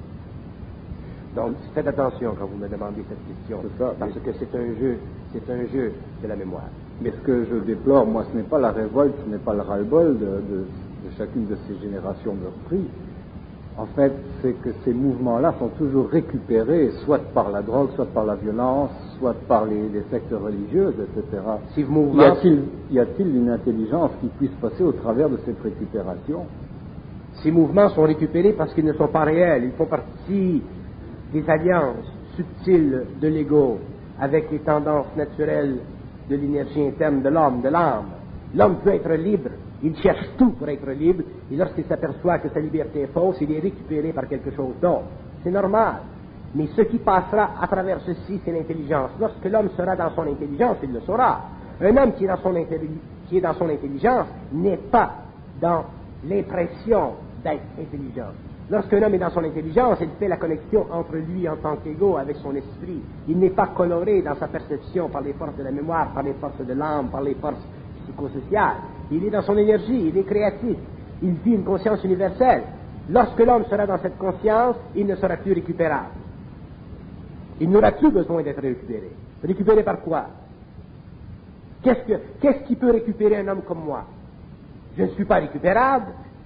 [SPEAKER 2] Donc, faites attention quand vous me demandez cette question,
[SPEAKER 1] ça,
[SPEAKER 2] parce
[SPEAKER 1] mais...
[SPEAKER 2] que c'est un jeu, c'est un jeu de la mémoire.
[SPEAKER 1] Mais ce que je déplore, moi, ce n'est pas la révolte, ce n'est pas le ras-le-bol de, de, de chacune de ces générations meurtries. En fait, c'est que ces mouvements-là sont toujours récupérés, soit par la drogue, soit par la violence, soit par les, les sectes religieuses, et cetera.
[SPEAKER 2] Ces mouvements...
[SPEAKER 1] Y a-t-il, y a-t-il une intelligence qui puisse passer au travers de cette récupération?
[SPEAKER 2] Ces mouvements sont récupérés parce qu'ils ne sont pas réels. Ils font partie des alliances subtiles de l'ego avec les tendances naturelles de l'énergie interne de l'homme, de l'âme. L'homme peut être libre, il cherche tout pour être libre, et lorsqu'il s'aperçoit que sa liberté est fausse, il est récupéré par quelque chose d'autre. C'est normal. Mais ce qui passera à travers ceci, c'est l'intelligence. Lorsque l'homme sera dans son intelligence, il le saura. Un homme qui est dans son, intelli- qui est dans son intelligence n'est pas dans l'impression d'être intelligent. Lorsqu'un homme est dans son intelligence, il fait la connexion entre lui en tant qu'ego avec son esprit. Il n'est pas coloré dans sa perception par les forces de la mémoire, par les forces de l'âme, par les forces psychosociales. Il est dans son énergie, il est créatif. Il vit une conscience universelle. Lorsque l'homme sera dans cette conscience, il ne sera plus récupérable. Il n'aura plus besoin d'être récupéré. Récupéré par quoi? Qu'est-ce, que, qu'est-ce qui peut récupérer un homme comme moi? Je ne suis pas récupérable.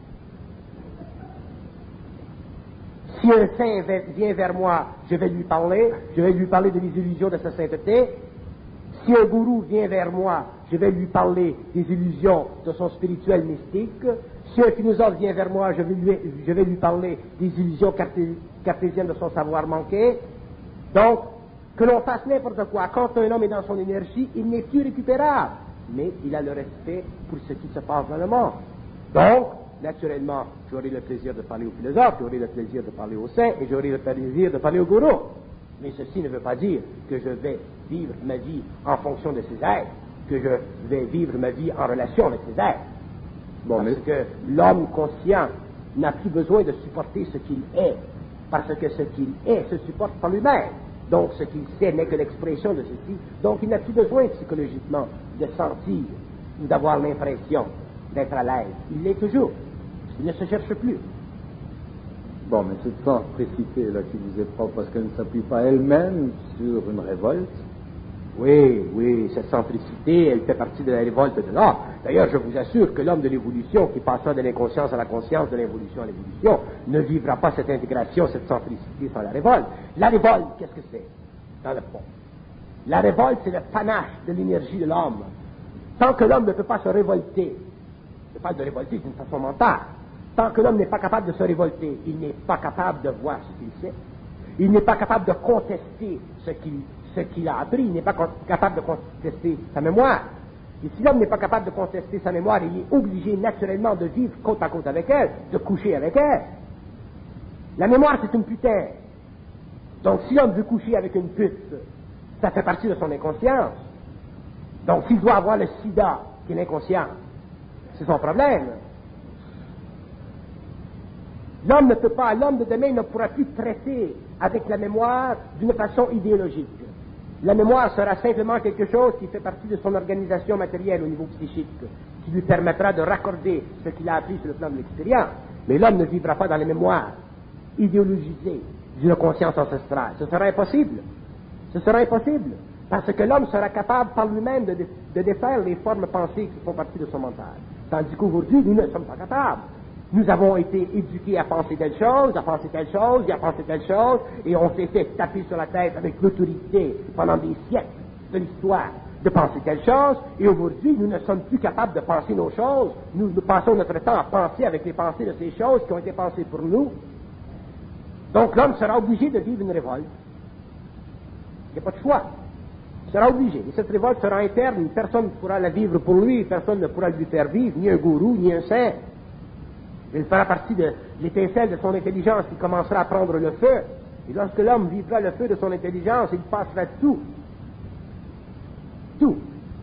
[SPEAKER 2] Si un saint vient vers moi, je vais lui parler, je vais lui parler de les illusions de sa sainteté. Si un gourou vient vers moi, je vais lui parler des illusions de son spirituel mystique. Si un philosophe vient vers moi, je vais lui, je vais lui parler des illusions carté, cartésiennes de son savoir manqué. Donc, que l'on fasse n'importe quoi, quand un homme est dans son énergie, il n'est plus récupérable. Mais il a le respect pour ce qui se passe dans le monde. Donc, naturellement, j'aurai le plaisir de parler aux philosophes, j'aurai le plaisir de parler aux saints, et j'aurai le plaisir de parler aux gourous. Mais ceci ne veut pas dire que je vais vivre ma vie en fonction de ces êtres, que je vais vivre ma vie en relation avec ces êtres. Bon, parce mais... que l'homme conscient n'a plus besoin de supporter ce qu'il est, parce que ce qu'il est se supporte par lui-même. Donc, ce qu'il sait n'est que l'expression de ceci. Donc, il n'a plus besoin psychologiquement de sentir ou d'avoir l'impression d'être à l'aise. Il l'est toujours. Il ne se cherche plus.
[SPEAKER 1] Bon, mais cette centricité là qui vous est propre, parce qu'elle ne s'appuie pas elle-même sur une révolte.
[SPEAKER 2] Oui, oui, cette centricité, elle fait partie de la révolte de l'homme. D'ailleurs, je vous assure que l'homme de l'évolution, qui passera de l'inconscience à la conscience, de l'évolution à l'évolution, ne vivra pas cette intégration, cette centricité sans la révolte. La révolte, qu'est-ce que c'est? Dans le fond. La révolte, c'est le panache de l'énergie de l'homme. Tant que l'homme ne peut pas se révolter, je parle de révolter d'une façon mentale, tant que l'homme n'est pas capable de se révolter, il n'est pas capable de voir ce qu'il sait, il n'est pas capable de contester ce qu'il, ce qu'il a appris, il n'est pas con- capable de contester sa mémoire. Et si l'homme n'est pas capable de contester sa mémoire, il est obligé naturellement de vivre côte à côte avec elle, de coucher avec elle. La mémoire, c'est une putain. Donc si l'homme veut coucher avec une pute, ça fait partie de son inconscience. Donc s'il doit avoir le sida, qui est l'inconscience, c'est son problème. L'homme ne peut pas, l'homme de demain ne pourra plus traiter avec la mémoire d'une façon idéologique. La mémoire sera simplement quelque chose qui fait partie de son organisation matérielle au niveau psychique, qui lui permettra de raccorder ce qu'il a appris sur le plan de l'expérience. Mais l'homme ne vivra pas dans les mémoires idéologisées d'une conscience ancestrale. Ce sera impossible. Ce sera impossible.
[SPEAKER 3] Parce que l'homme sera capable par lui-même de, de défaire les formes pensées qui font partie de son mental. Tandis qu'aujourd'hui, nous ne sommes pas capables. Nous avons été éduqués à penser telle chose, à penser telle chose, et à penser telle chose, et on s'est fait taper sur la tête avec l'autorité pendant des siècles de l'histoire de penser telle chose, et aujourd'hui, nous ne sommes plus capables de penser nos choses. Nous, nous passons notre temps à penser avec les pensées de ces choses qui ont été pensées pour nous. Donc l'homme sera obligé de vivre une révolte. Il n'y a pas de choix. Il sera obligé. Et cette révolte sera interne, personne ne pourra la vivre pour lui, personne ne pourra lui faire vivre, ni un gourou, ni un saint. Il fera partie de l'étincelle de son intelligence qui commencera à prendre le feu. Et lorsque l'homme vivra le feu de son intelligence, il passera tout. Tout.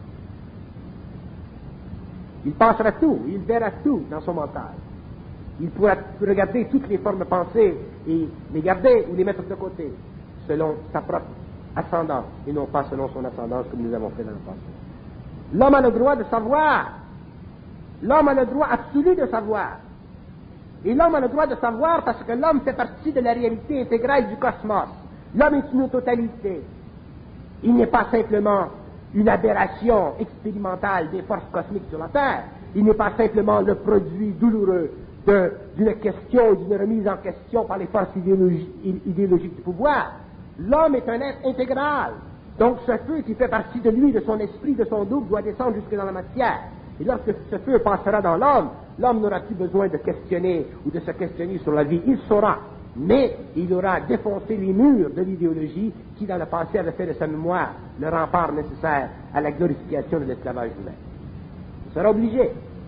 [SPEAKER 3] Il passera tout, il verra tout dans son mental. Il pourra regarder toutes les formes pensées et les garder ou les mettre de côté, selon sa propre ascendance, et non pas selon son ascendance comme nous avons fait dans le passé. L'homme a le droit de savoir. L'homme a le droit absolu de savoir. Et l'homme a le droit de savoir parce que l'homme fait partie de la réalité intégrale du cosmos. L'homme est une totalité. Il n'est pas simplement une aberration expérimentale des forces cosmiques sur la Terre. Il n'est pas simplement le produit douloureux de, d'une question, d'une remise en question par les forces idéologi- idéologiques du pouvoir. L'homme est un être intégral. Donc ce feu qui fait partie de lui, de son esprit, de son double, doit descendre jusque dans la matière. Et lorsque ce feu passera dans l'homme, l'homme n'aura plus besoin de questionner ou de se questionner sur la vie. Il saura, mais il aura défoncé les murs de l'idéologie qui, dans le passé, avait fait de sa mémoire le rempart nécessaire à la glorification de l'esclavage humain. Il sera obligé.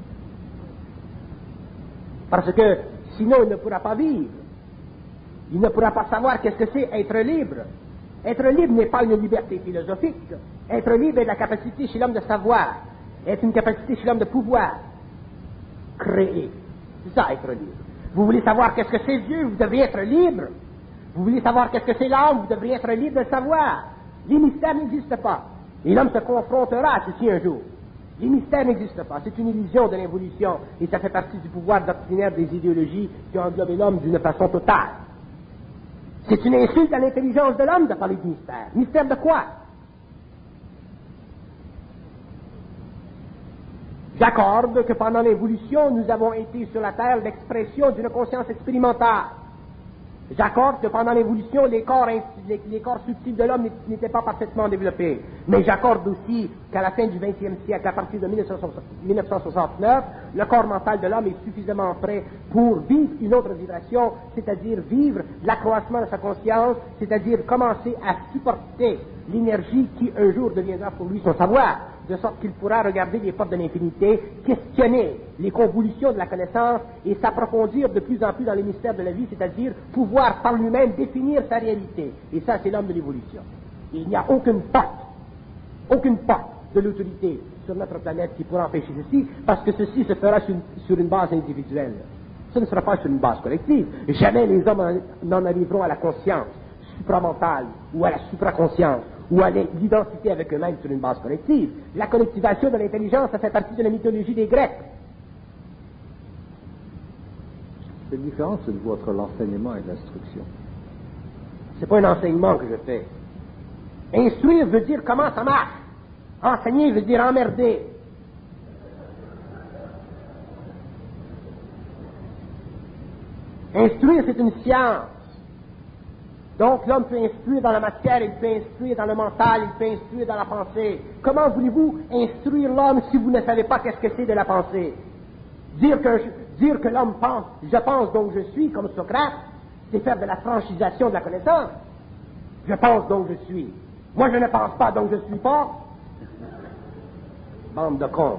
[SPEAKER 3] Parce que sinon, il ne pourra pas vivre. Il ne pourra pas savoir qu'est-ce que c'est être libre. Être libre n'est pas une liberté philosophique. Être libre est la capacité chez l'homme de savoir. Est une capacité chez l'homme de pouvoir créer. C'est ça, être libre. Vous voulez savoir qu'est-ce que c'est Dieu, vous devriez être libre. Vous voulez savoir qu'est-ce que c'est l'homme, vous devriez être libre de le savoir. Les mystères n'existent pas. Et l'homme se confrontera à ceci un jour. Les mystères n'existent pas. C'est une illusion de l'évolution et ça fait partie du pouvoir doctrinaire des idéologies qui ont englobé l'homme d'une façon totale. C'est une insulte à l'intelligence de l'homme de parler de mystère. Mystère de quoi? J'accorde que pendant l'évolution, nous avons été sur la Terre l'expression d'une conscience expérimentale. J'accorde que pendant l'évolution, les corps, les, les corps subtils de l'homme n'étaient pas parfaitement développés. Mais j'accorde aussi qu'à la fin du vingtième siècle, à partir de mille neuf cent soixante-neuf, le corps mental de l'homme est suffisamment prêt pour vivre une autre vibration, c'est-à-dire vivre l'accroissement de sa conscience, c'est-à-dire commencer à supporter l'énergie qui un jour deviendra pour lui son savoir, de sorte qu'il pourra regarder les portes de l'infinité, questionner les convolutions de la connaissance et s'approfondir de plus en plus dans les mystères de la vie, c'est-à-dire pouvoir par lui-même définir sa réalité. Et ça, c'est l'homme de l'évolution. Il n'y a aucune porte, aucune porte de l'autorité sur notre planète qui pourra empêcher ceci, parce que ceci se fera sur une, sur une base individuelle. Ce ne sera pas sur une base collective. Jamais les hommes n'en arriveront à la conscience supramentale ou à la supraconscience ou à l'identité avec eux-mêmes sur une base collective. La collectivation de l'intelligence, ça fait partie de la mythologie des Grecs.
[SPEAKER 1] Quelle différence êtes-vous entre l'enseignement et l'instruction?
[SPEAKER 3] C'est pas un enseignement que je fais. Instruire veut dire comment ça marche. Enseigner veut dire emmerder. Instruire, c'est une science. Donc l'homme peut instruire dans la matière, il peut instruire dans le mental, il peut instruire dans la pensée. Comment voulez-vous instruire l'homme si vous ne savez pas qu'est-ce que c'est de la pensée? Dire que, dire que l'homme pense, je pense donc je suis, comme Socrate, c'est faire de la franchisation de la connaissance. Je pense donc je suis. Moi je ne pense pas donc je suis pas. Bande de cons.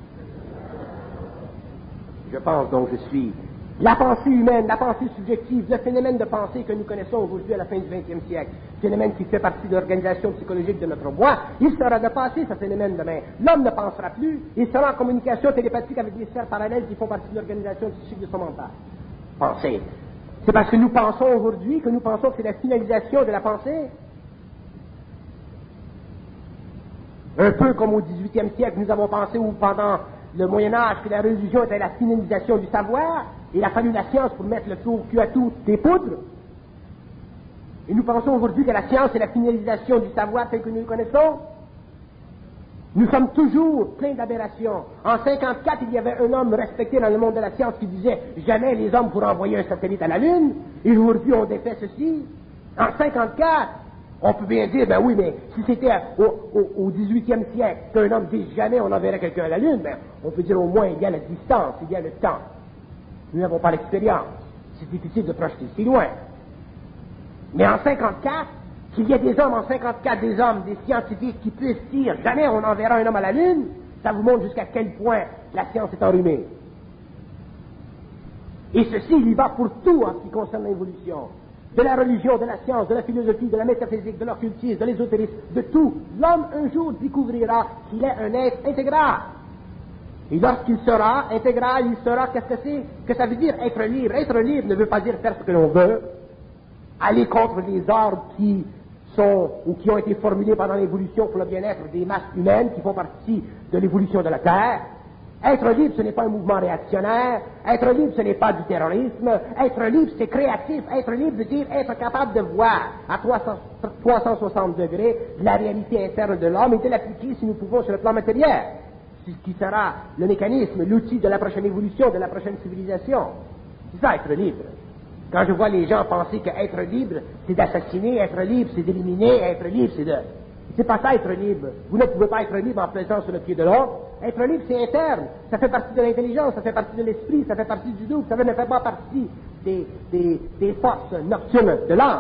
[SPEAKER 3] Je pense donc je suis. La pensée humaine, la pensée subjective, le phénomène de pensée que nous connaissons aujourd'hui à la fin du vingtième siècle, phénomène qui fait partie de l'organisation psychologique de notre moi, il sera dépassé ce phénomène demain. L'homme ne pensera plus, il sera en communication télépathique avec des sphères parallèles qui font partie de l'organisation psychique de son mental. Penser. C'est parce que nous pensons aujourd'hui que nous pensons que c'est la finalisation de la pensée. Un peu comme au dix-huitième siècle, nous avons pensé où pendant le Moyen-Âge que la religion était la finalisation du savoir, il a fallu la science pour mettre le feu au cul à tout des poudres. Et nous pensons aujourd'hui que la science est la finalisation du savoir tel que nous le connaissons. Nous sommes toujours pleins d'aberrations. En cinquante-quatre, il y avait un homme respecté dans le monde de la science qui disait « Jamais les hommes pourront envoyer un satellite à la Lune. » Et aujourd'hui, on défait ceci. En cinquante-quatre, on peut bien dire « Ben oui, mais si c'était au, au, au dix-huitième siècle qu'un homme dise « Jamais on enverrait quelqu'un à la Lune », ben, on peut dire au moins il y a la distance, il y a le temps. Nous n'avons pas l'expérience. C'est difficile de projeter si loin. Mais en cinquante-quatre, qu'il y ait des hommes en cinquante-quatre, des hommes, des scientifiques qui puissent dire « Jamais on enverra un homme à la Lune », ça vous montre jusqu'à quel point la science est enrhumée. Et ceci, il y va pour tout en ce qui concerne l'évolution. De la religion, de la science, de la philosophie, de la métaphysique, de l'occultisme, de l'ésotérisme, de tout. L'homme, un jour, découvrira qu'il est un être intégral. Et lorsqu'il sera intégral, il sera, qu'est-ce que c'est? Que ça veut dire être libre. Être libre ne veut pas dire faire ce que l'on veut, aller contre les ordres qui sont, ou qui ont été formulés pendant l'évolution pour le bien-être des masses humaines, qui font partie de l'évolution de la Terre. Être libre, ce n'est pas un mouvement réactionnaire. Être libre, ce n'est pas du terrorisme. Être libre, c'est créatif. Être libre veut dire être capable de voir à trois cent soixante degrés la réalité interne de l'homme et de l'appliquer, si nous pouvons, sur le plan matériel. Ce qui sera le mécanisme, l'outil de la prochaine évolution, de la prochaine civilisation. C'est ça, être libre. Quand je vois les gens penser qu'être libre, c'est d'assassiner, être libre, c'est d'éliminer, être libre, c'est de... C'est pas ça, être libre. Vous ne pouvez pas être libre en pesant sur le pied de l'autre. Être libre, c'est interne. Ça fait partie de l'intelligence, ça fait partie de l'esprit, ça fait partie du doute, ça ne fait pas partie des, des, des forces nocturnes de l'âme.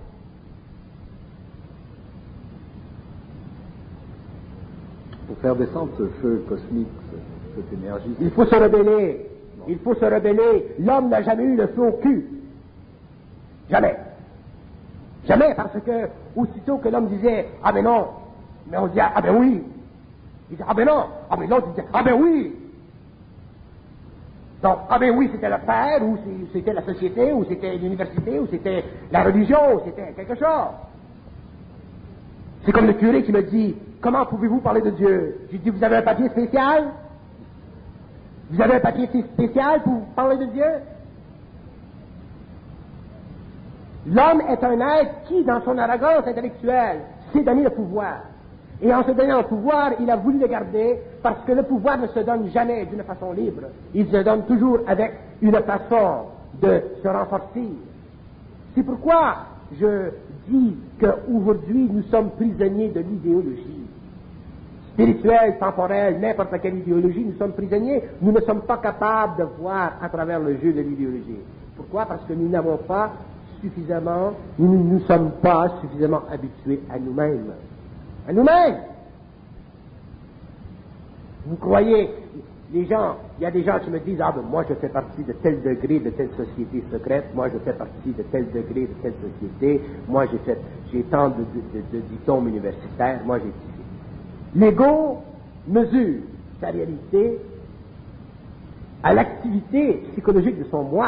[SPEAKER 1] Pour faire descendre ce feu cosmique, cette énergie...
[SPEAKER 3] Il faut se rebeller. Il faut se rebeller. L'homme n'a jamais eu le feu au cul. Jamais. Jamais, parce que, aussitôt que l'homme disait, ah ben non, mais on disait, ah ben oui. Il disait, ah ben non, ah ben l'autre disait, ah ben oui. Donc, ah ben oui, c'était le père, ou c'était la société, ou c'était l'université, ou c'était la religion, ou c'était quelque chose. C'est comme le curé qui me dit, comment pouvez-vous parler de Dieu? J'ai dit, vous avez un papier spécial? Vous avez un papier spécial pour parler de Dieu? L'homme est un être qui, dans son arrogance intellectuelle, s'est donné le pouvoir. Et en se donnant le pouvoir, il a voulu le garder parce que le pouvoir ne se donne jamais d'une façon libre. Il se donne toujours avec une façon de se renforcer. C'est pourquoi je dis qu'aujourd'hui, nous sommes prisonniers de l'idéologie. Spirituelle, temporelle, n'importe quelle idéologie, nous sommes prisonniers. Nous ne sommes pas capables de voir à travers le jeu de l'idéologie. Pourquoi? Parce que nous n'avons pas suffisamment, nous ne nous sommes pas suffisamment habitués à nous-mêmes. À nous-mêmes! Vous croyez, les gens, il y a des gens qui me disent, ah ben moi je fais partie de tel degré de telle société secrète, moi je fais partie de tel degré de telle société, moi j'ai fait, j'ai tant de, de, de, de diplômes universitaires, moi j'ai... L'ego mesure sa réalité à l'activité psychologique de son moi.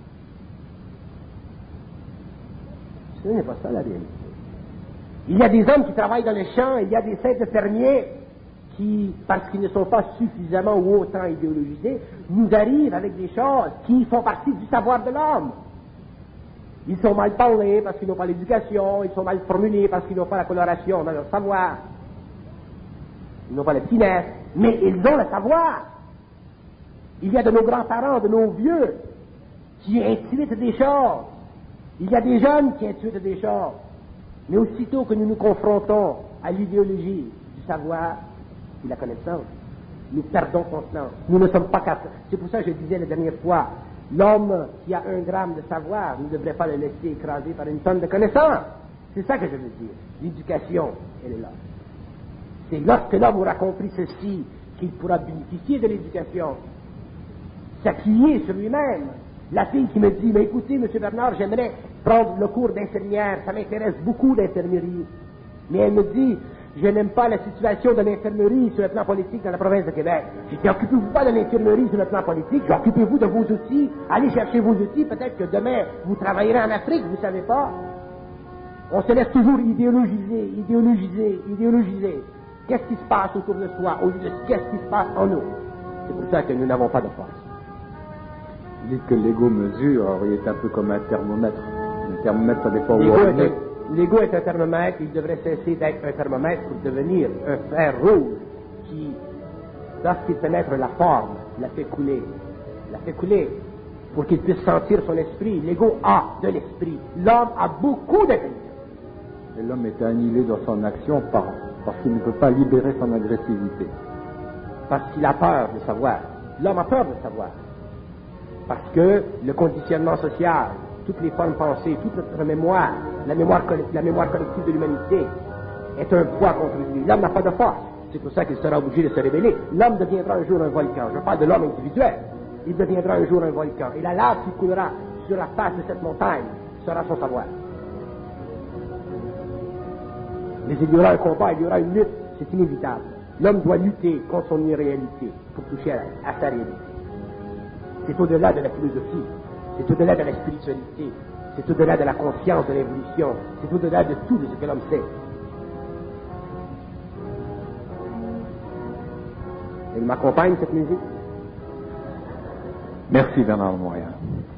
[SPEAKER 3] Ce n'est pas ça la réalité. Il y a des hommes qui travaillent dans les champs, il y a des saints fermiers qui, parce qu'ils ne sont pas suffisamment ou autant idéologisés, nous arrivent avec des choses qui font partie du savoir de l'homme. Ils sont mal parlés parce qu'ils n'ont pas l'éducation, ils sont mal formulés parce qu'ils n'ont pas la coloration dans leur savoir. Ils n'ont pas la finesse, mais ils ont le savoir. Il y a de nos grands-parents, de nos vieux, qui intuitent des choses. Il y a des jeunes qui intuitent des choses. Mais aussitôt que nous nous confrontons à l'idéologie du savoir et de la connaissance, nous perdons conscience. Nous ne sommes pas capables. C'est pour ça que je disais la dernière fois, l'homme qui a un gramme de savoir ne devrait pas le laisser écraser par une tonne de connaissance. C'est ça que je veux dire. L'éducation, elle est là. C'est lorsque l'homme aura compris ceci qu'il pourra bénéficier de l'éducation, s'appuyer sur lui-même. La fille qui me dit, mais écoutez, M. Bernard, j'aimerais prendre le cours d'infirmière, ça m'intéresse beaucoup l'infirmerie. Mais elle me dit, je n'aime pas la situation de l'infirmerie sur le plan politique dans la province de Québec. Je dis, occupez-vous pas de l'infirmerie sur le plan politique, occupez-vous de vos outils, allez chercher vos outils, peut-être que demain, vous travaillerez en Afrique, vous ne savez pas. On se laisse toujours idéologiser, idéologiser, idéologiser. Qu'est-ce qui se passe autour de soi, au lieu de qu'est-ce qui se passe en nous. C'est pour ça que nous n'avons pas de force.
[SPEAKER 1] Vous dites que l'ego mesure, alors il est un peu comme un thermomètre. thermomètre, ça dépend où
[SPEAKER 3] L'ego
[SPEAKER 1] on
[SPEAKER 3] est,
[SPEAKER 1] est.
[SPEAKER 3] un- l'ego est un thermomètre, il devrait cesser d'être un thermomètre pour devenir un fer rouge qui, lorsqu'il pénètre la forme, la fait couler. La fait couler pour qu'il puisse sentir son esprit. L'ego a de l'esprit. L'homme a beaucoup d'intelligence.
[SPEAKER 1] Et l'homme est annihilé dans son action par, parce qu'il ne peut pas libérer son agressivité.
[SPEAKER 3] Parce qu'il a peur de savoir. L'homme a peur de savoir. Parce que le conditionnement social, toutes les formes pensées, toute notre mémoire, la mémoire, coll- la mémoire collective de l'humanité, est un poids contre lui. L'homme n'a pas de force. C'est pour ça qu'il sera obligé de se révéler. L'homme deviendra un jour un volcan. Je parle de l'homme individuel. Il deviendra un jour un volcan. Et la lave qui coulera sur la face de cette montagne sera son savoir. Mais il y aura un combat, il y aura une lutte. C'est inévitable. L'homme doit lutter contre son irréalité pour toucher à, à sa réalité. C'est au-delà de la philosophie. C'est au-delà de la spiritualité. C'est au-delà de la conscience de l'évolution. C'est au-delà de tout de ce que l'homme sait. Elle m'accompagne, cette musique?
[SPEAKER 1] Merci Bernard Montréal.